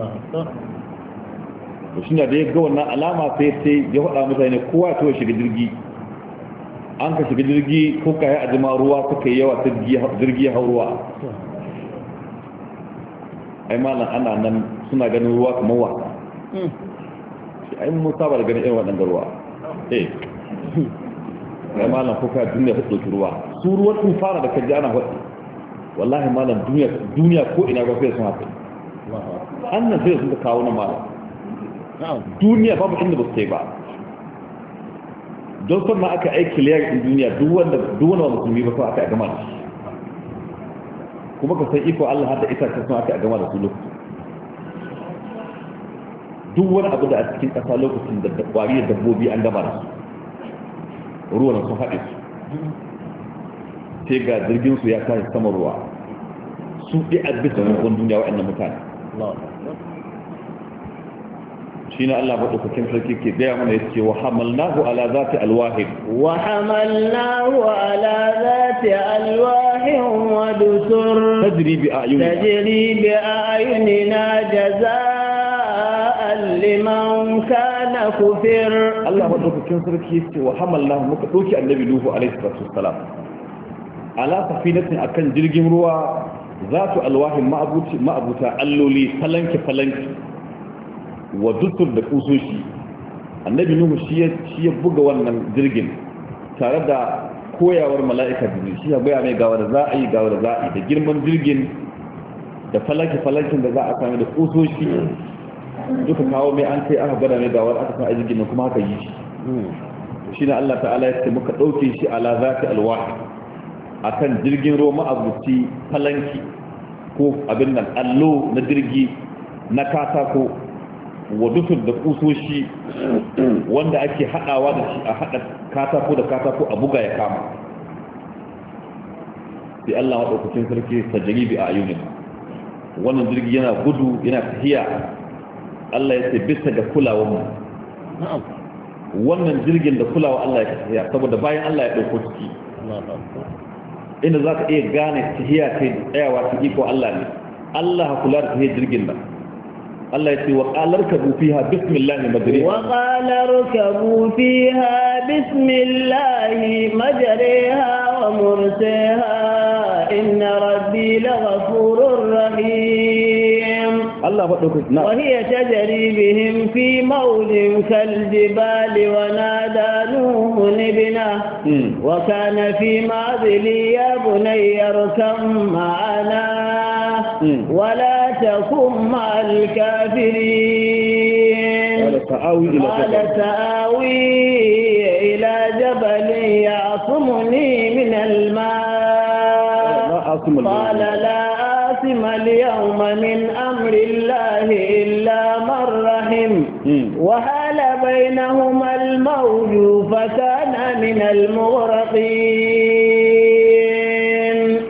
to shi da ya ga wannan alama sai ya faɗa mutane kowa ya shiga jirgi an ka shiga jirgi ko ka yi ajima ruwa suka yi yawa ta jirgi ya hau ruwa ai malam ana nan suna ganin ruwa kamar wasa ai mun saba da ganin irin waɗanda ruwa ai malam kuka duniya ta ɗauki ruwa su ruwan sun fara da kaji ana faɗi wallahi malam duniya ko ina ba sai sun haka annan sai sun kawo na malam duniya babu inda ba su kai ba don sannan aka aiki layar in duniya duk wanda musulmi ba kawai aka gama da shi kuma ka san iko Allah har da ita sun aka gama da su lokaci duk wani abu da a cikin ƙasa lokacin da kwari da dabbobi an gama da su ruwan sun haɗe su sai ga jirgin su ya tashi sama ruwa su ɗi a bisa rukun duniya waɗannan mutane shi ne Allah maɗaukakin sarki ke gaya mana ya ce wa hamalnahu ala zati alwahid wa hamalnahu ala zati alwahid wa dusur tajri bi a'yunina jazaa'an liman kana kufir Allah maɗaukakin sarki ya ce wa hamalnahu muka ɗauki annabi Nuhu alaihi salatu wassalam ala safinatin akan jirgin ruwa zatu alwahin ma'abuta alloli falanki wa dukkan da kusoshi annabi Nuhu shi ya buga wannan jirgin tare da koyawar mala'ika jibril shi ya baya mai gawa da za a yi da girman jirgin da falankin da za a sami da kusoshi duka kawo mai an kai aka gwada mai gawar aka sa a jirgin kuma haka yi shi ne Allah ta'ala ya ce muka ɗauke shi ala zati alwahi akan jirgin ruwa ma'abuci falanki ko abin nan allo na jirgi na katako wa dukkan da kusoshi wanda ake haɗawa da shi a haɗa katako da katako a buga ya kama sai Allah maɗaukakin sarki sajari bi a ayyunin wannan jirgi yana gudu yana tahiya Allah ya ce bisa ga kulawar mu wannan jirgin da kulawa Allah ya tahiya saboda bayan Allah ya ɗauko ciki inda za ka iya gane tahiya ta tsayawa ta iko Allah ne Allah kula da tahiyar jirgin nan Allah ya ce wa qalar kabu fiha bismillah majriha wa qalar kabu fiha bismillah majriha wa mursaha inna rabbi laghafurur rahim Allah madaukakin na wa hiya tajri bihim fi mawjin kal jibali wa nada nuhu ibna wa kana fi ma'zili ya bunayya arkam ma'ana ولا تكن مع الكافرين قال سآوي إلى جبل يعصمني من الماء قال لا آثم اليوم من أمر الله إلا من رحم وحال بينهما الموج فكان من المغرقين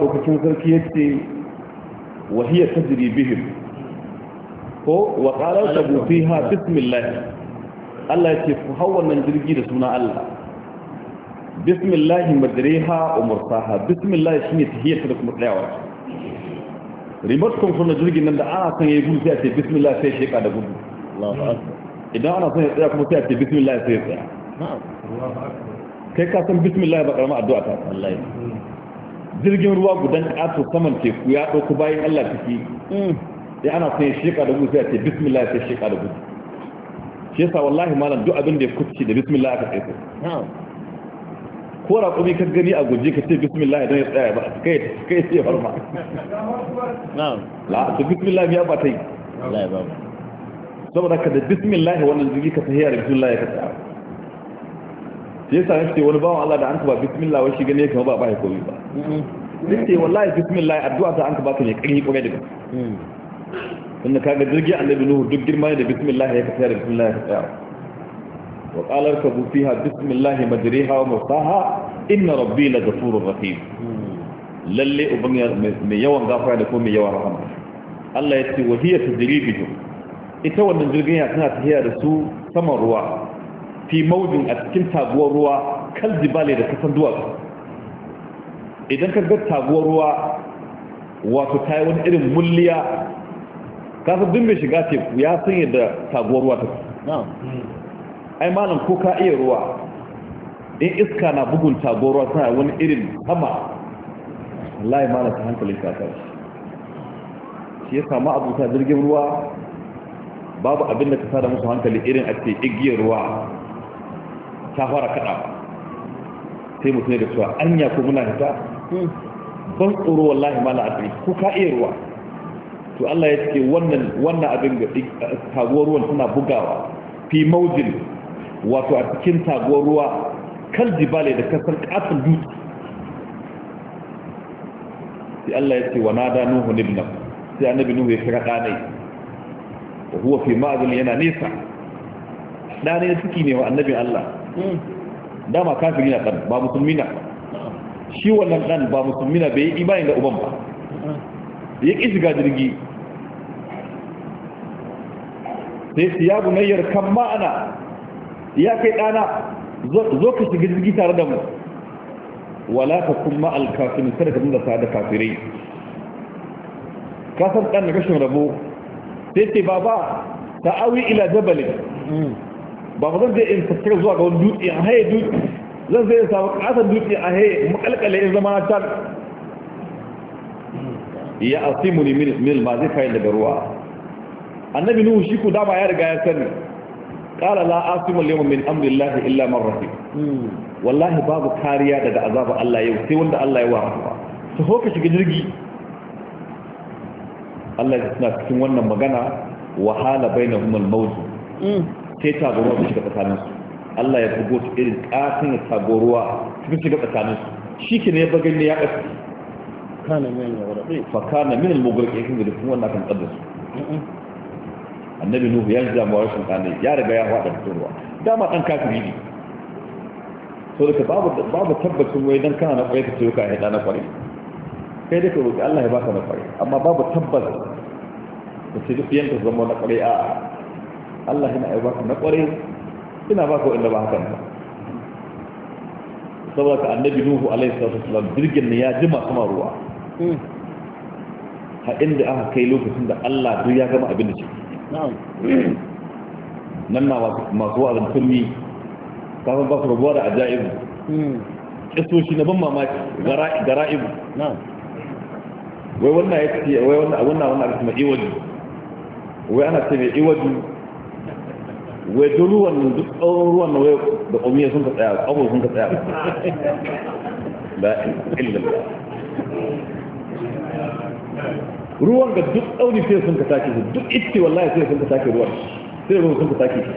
madaukakin sarki yace wa hiya tajri bihim ko wa qala tabu fiha bismillah Allah yace ku hawa nan jirgi da suna Allah bismillah madriha wa mursaha bismillah shine tahiyatu da kuma tsayawa remote control na jirgin nan da ana son yayi gudu sai a ce bismillah sai sheka da gudu Allahu akbar idan ana son ya tsaya kuma sai a ce bismillah sai ya tsaya kai ka san bismillah ba karamar addu'a ta wallahi jirgin ruwa gudan kato saman teku ya dauko bayan Allah ciki sai ana son ya sheka da gudu sai a ce bismillah sai sheka da gudu shi yasa wallahi malam duk abin da ya kuce da bismillah aka tsaye ko raƙumi ka gani a guje ka ce bismillah idan ya tsaya ba kai sai ya farma na'am la to bismillah ya ba ta yi wallahi ba saboda ka da bismillah wannan jirgi ka tahiya da bismillah ya ka tsaya sai yasa yake wani bawan Allah da an ka ba bismillah wai shi gane kamar ba ba ya koyi ba sai wallahi bismillah addu'a ta an ka baka ne kari kore daga tunda kaga jirgi annabi nuhu duk girma da bismillah ya ka tsaya da bismillah ya ka tsaya wa qala irkabu fiha bismillah majriha wa mursaha inna rabbi la ghafurur rahim lalle ubangiji mai yawan gafara da kuma mai yawan rahama Allah ya ce wa hiya tajribihim ita wannan jirgin ya tana tafiya da su saman ruwa fi maujin a cikin taguwar ruwa kal jibale da kasan duwatsu idan ka ga taguwar ruwa wato ta yi wani irin mulliya kasar duk mai shiga teku ya san yadda taguwar ruwa ta ai malam ko ka iya ruwa in iska na bugun taguwar ruwa tana wani irin sama wallahi malam ta hankalin ka ta shi ya samu abuta jirgin ruwa babu abin da ka sada musu hankali irin a ce igiyar ruwa ta fara kada sai mutum da cewa anya ko muna hita ban tsoro wallahi mala asiri ko ka iya ruwa to Allah ya ce wannan abin ga taguwar ruwan tana bugawa fi maujin wato a cikin taguwar ruwa kal jibale da kasar katon dutse sai Allah ya ce wa nada nuhu ibn sai annabi nuhu ya kira ɗanai wa huwa fi ma'azin yana nesa ɗanai ya ciki ne wa annabin Allah dama kafiri na ɗan ba musulmi na shi wannan ɗan ba musulmi na bai yi imani da uban ba ya ƙi shiga jirgi sai su ya bunayyar kan ma'ana ya kai ɗana zo ka shiga jirgi tare da mu wala ka kuma alkafin kada ka dinga tare da kafirai kasar ɗan da rashin rabo sai ce baba ta awi ila jabalin ba zan zai in tattara zuwa ga wani dutse a haye dutse zan zai samu kasar dutse a haye makalkale in zama can ya asimu ne mil ma zai kayan daga ruwa annabi nuhu shi ku dama ya riga ya sani qala la asimu al-yawma min amri llahi illa man rahim wallahi babu kariya daga azabar Allah yau sai wanda Allah ya wa rahama to ho ka shiga jirgi Allah ya tsaya cikin wannan magana wahala bainahum al-mawj sai tagoruwa su shiga tsakaninsu Allah ya bugo su irin ƙasin tagoruwa su shiga tsakaninsu shi ke ne ya bagan ne ya ƙasa kana min al-mughraqin fa kana min al-mughraqin da kuma wannan kan tsadda su annabi nuhu ya ji jama'a rashin kane ya riga ya fada cikin ruwa dama dan kafiri ne so da babu tabbacin wai dan kana na kwarai ka ce ka haɗa na kwarai kai da ka roki Allah ya baka na kwarai amma babu tabbas da ce duk yanka zama na kwarai a Allah yana ai baka na kwarai ina baka wanda ba hakan ba saboda annabi nuhu alaihi wasallam jirgin ne ya jima sama ruwa ha inda aka kai lokacin da Allah duk ya gama abin da shi nan na masu wa'azin turmi kafin ba su rabuwa da ajaibu kisoshi na ban mamaki gara'ibu wai wannan ya ce wai wannan aka kuma iwaji wai ana ce mai iwaji wai duk ruwan duk tsawon ruwan na wai da ƙomiya sun ka tsaya ƙaho sun ka tsaya la illallah ruwan ga duk tsauni sai sun ka take su duk iske wallahi sai sun ka take ruwan sai ruwan sun ka take shi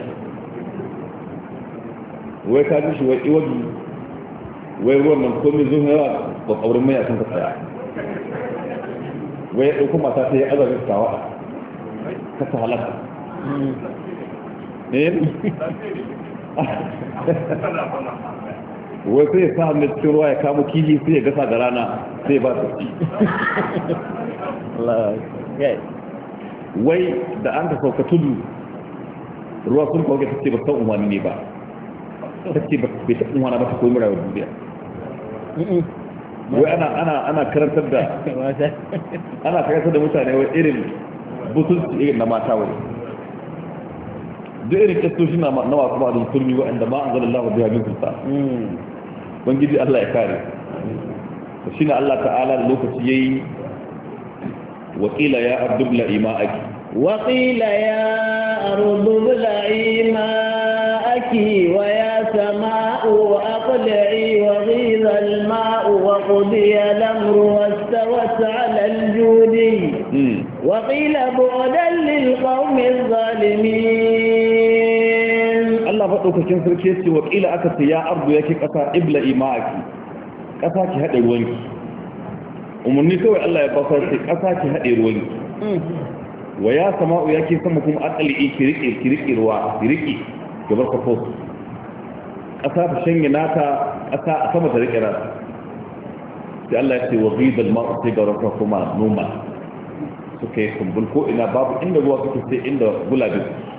wai ka ji shi wai iwaji wai ruwan nan komai zuwa yawa ba ƙaurin mai sun ka tsaya wai ya ɗauko mata ta yi azarin tawa ka ta halaka wai sai ya sa hannun cikin ruwa ya kamo kihi sai ya gasa da rana sai ba su ci wai da an ka sauka tudu ruwa sun kawo ta ce ba san umarni ne ba ta ce bai ta umarna ba ta koyi mura wa duniya wai ana karantar da mutane wai irin butulci irin na mata wai duk irin kastoshi na wasu ba da turmi waɗanda ma an zala Allah biya min sulta bangiji Allah ya kare shi ne Allah ta'ala da lokaci ya yi wakila ya abdubla ima'aki wakila ya abdubla ima'aki wa ya sama'u aqli'i wa ghidha al-ma'u wa qudiya al-amru wastawat 'ala al-judi wa qila bu'dan lil-qawmi adh-dhalimin. Allah faɗaukakin sarki ce wakila aka ce ya ardu yake ƙasa ibla ima'aki ƙasa ki haɗe ruwanki umarni kawai Allah ya basar ce ƙasa ki haɗe ruwanki wa ya sama'u yake sama kuma akali ki riƙe ruwa ki riƙe gabar ka fosu ƙasa ta shanye nata ƙasa a sama ta riƙe nata sai Allah ya ce wa ghidal ma'u sai ga ruwa kuma noma suka yi kumbul ko ina babu inda ruwa suke sai inda gulabi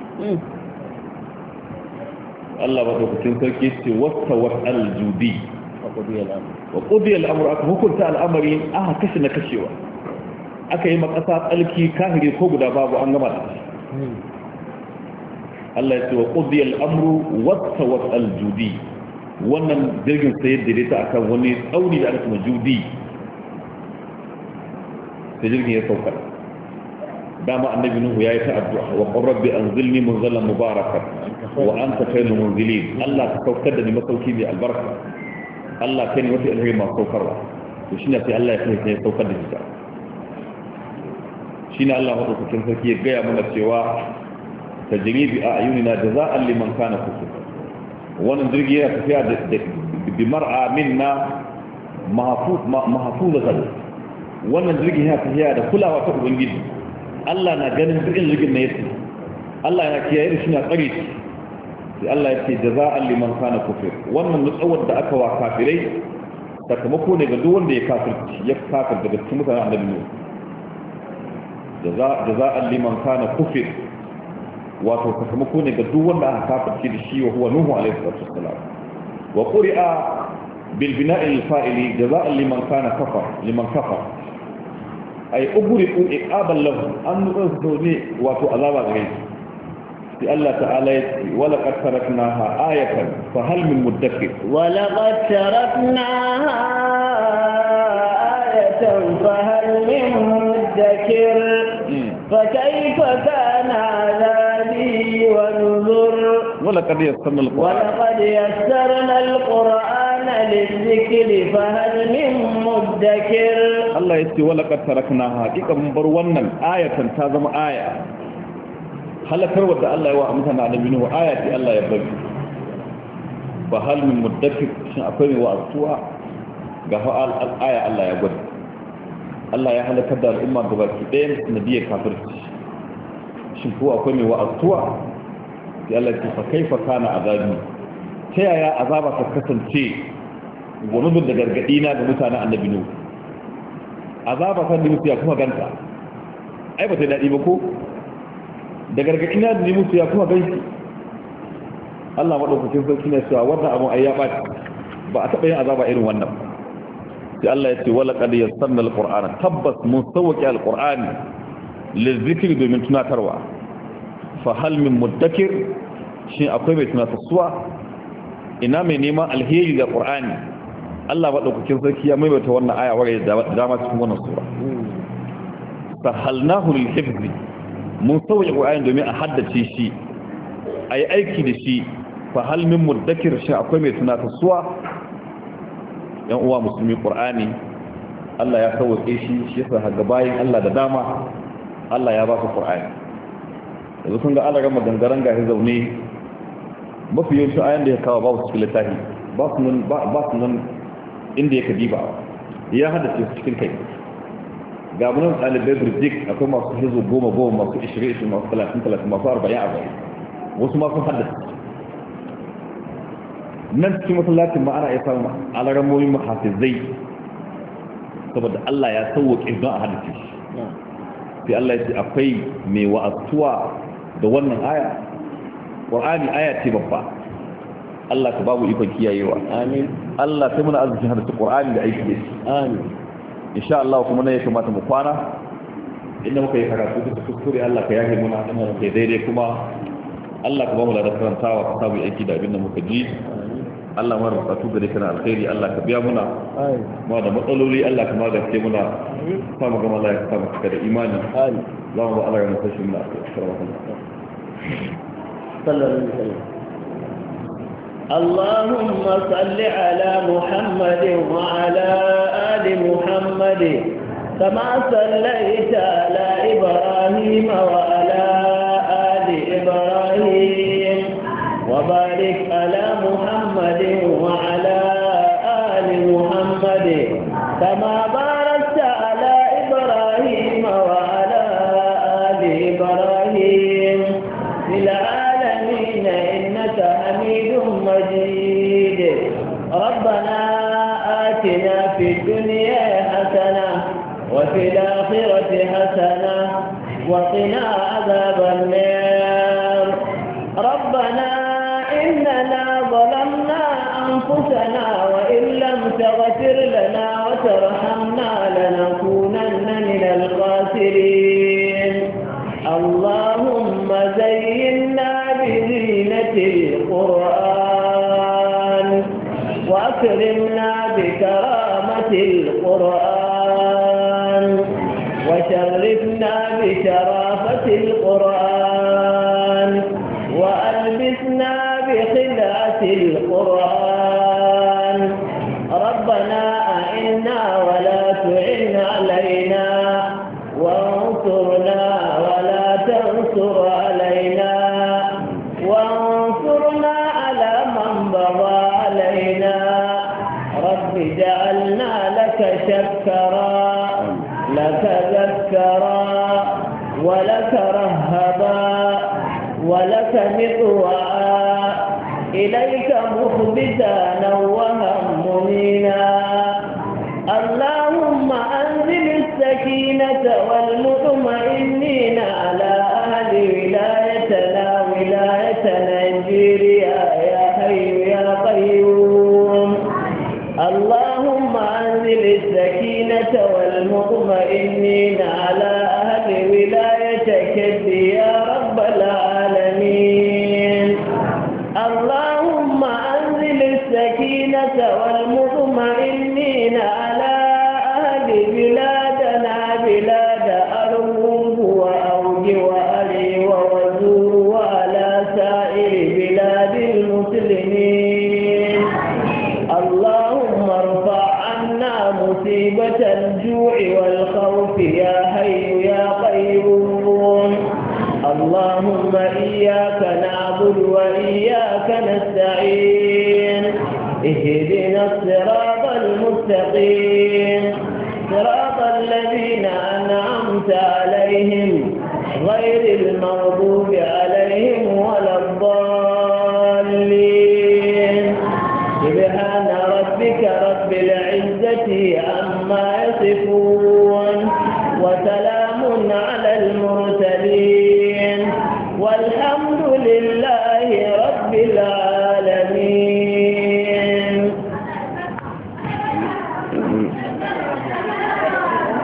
Allah ba dokokin sarki ce wasta wasal judi wa qudiya al-amru aka hukunta al'amari aka kashe na kashewa aka yi makasa tsalki kahiri ko guda babu an gama da shi Allah ya ce wa qudiya al-amru wasta wasal judi wannan jirgin sai da daidaita akan wani tsauri da aka kuma judi sai jirgin ya sauka dama annabi nuhu yayi ta addu'a wa qur rabbi anzilni munzalan mubarakan wa anta khairul munzilin Allah ka saukar da ni masauki mai albarka Allah kai ne wata alheri ma saukarwa to shine sai Allah ya kai saukar da shi shine Allah madaukakin sarki ya gaya mana cewa tajribi a ayunina jaza'an liman kana kufur wannan jirgi yana tafiya da bi mar'a minna mahfuzatan wannan jirgi yana tafiya da kulawa ta ubangiji Allah na ganin duk jirgin na yake Allah ya kiyaye shi na tsare shi sai Allah ya ce jaza'an liman kana kufir wannan nutsawar da aka wa kafirai sakamako ne ga duk wanda ya kafir daga cikin mutanen annabi ne jaza'an liman kana kufir wato sakamako ne ga duk wanda aka kafirci da shi wa huwa nuhu alaihi wassalam wa quri'a bil bina'i al fa'ili jaza'an liman kana kafar ay ubriqu iqaban lahu an nusu ne wato azaba gare shi sai Allah ta'ala ya ce wala qad taraknaha ayatan fa hal min mudakkir wala qad taraknaha ayatan fa hal min mudakkir fa kayfa kana adhabi wa nuzur wala qad yassarna al-qur'ana lidhikri fa hal min mudakkir Allah ya ce wala qad taraknaha haqiqan mun bar wannan ayatan ta zama aya halakar wadda Allah ya wa mutane annabi Nuhu ayati Allah ya bari fa hal min mudakkir shin akwai mai wa'azuwa ga fa'al al-aya Allah ya gwada Allah ya halakar da al'umma gabaki ɗayan nabiyar kafirci shin ko akwai mai wa'azuwa sai Allah ya ce fa kaifa kana azabi ta yaya azaba ta kasance gwanin da gargadi na ga mutanen annabi Nuhu azaba kan da mutu ya kuma ganta ai ba ta daɗi ba ko da gargaɗi na da mutu ya kuma ganshi Allah maɗaukakin sarki na cewa wannan abun ai ya ɓaci ba a taɓa yin azaba irin wannan sai Allah ya ce wala qad yassarna alqur'ana tabbas mun sauke alqur'ani lizikri domin tunatarwa fa hal min mudakkir shi akwai mai tunatarwa ina mai neman alheri da qur'ani Allah maɗaukakin sarki ya maimaita wannan aya wanda da dama cikin wannan sura sahalnahu lil hifzi mun sauya ƙwa'ayin domin a haddace shi a yi aiki da shi fa halmin muddakir shi akwai mai tunatarsuwa yan uwa musulmi ƙur'ani Allah ya sauwaƙe shi yasa haga bayan Allah da dama Allah ya ba su ƙur'ani yanzu kun ga Allah gama gangaren gashi zaune mafi yawancin ayan da ya kawo ba su cikin littafi ba su nan inda ya kadiba ya haddace su cikin kai ga munan ɗalibai birjik akwai masu hizo 10 masu 20 masu 30 masu 40 wasu masu haddasa nan cikin masallacin ma ana iya samun alarammomin mahafizai saboda Allah ya sauwaƙe don a hadace shi sai Allah ya ce akwai mai wa'azuwa da wannan aya Qur'ani aya ce babba Allah ka babu ikon kiyayewa amin Allah sai muna arzikin hadace Qur'ani da aiki da shi amin insha Allah kuma ne ya kamata mu kwana inda muka yi karatu da kuskure Allah ka yafe muna inda muka yi daidai kuma Allah ka ba mu da karantawa ka samu aiki da abin da muka ji Allah mara bukatu gare kana alkhairi Allah ka biya muna ma da matsaloli Allah ka magance muna samu gama Allah ya samu cika da imani za mu ba Allah ya musashi muna sallallahu alaihi wasallam اللهم صل على محمد وعلى آل محمد كما صليت على إبراهيم وعلى آل إبراهيم وبارك على محمد وعلى آل محمد كما باركت على إبراهيم وعلى آل إبراهيم في العالمين إنك حميد مجيد ربنا آتنا في الدنيا حسنة وفي الآخرة حسنة وقنا عذاب النار ربنا إننا ظلمنا أنفسنا وإن لم تغفر لنا وترحمنا لنكونن من الخاسرين اللهم زينا بزينة القرآن وأكرمنا بكرامة القرآن وشرفنا بشرافة القرآن وألبسنا بخلعة القرآن ربنا أعنا ولا تعن علينا وانصرنا ولا تنصر علينا وانصرنا على من بغى علينا رب جعلنا لك شكرا لك ذكرا ولك رهبا ولك مطوعا إليك مخبتا نوها منينا اللهم أنزل السكينة والمطمئنين على أهل ولايتنا ولاية نيجيريا يا حي يا قيوم اللهم أنزل السكينة والمطمئنين على أهل ولاية كبي يا رب العالمين اللهم أنزل السكينة والمطمئنين على أهل بلادنا بلاد أروه وأوج وأري ووزور وعلى سائر بلاد المسلمين اللهم ارفع عنا مصيبة الجوع والخوف يا حي يا قيوم اللهم إياك نعبد وإياك نستعين اهدنا الصراط المستقيم صراط الذين أنعمت عليهم غير المغضوب عليهم ولا الضالين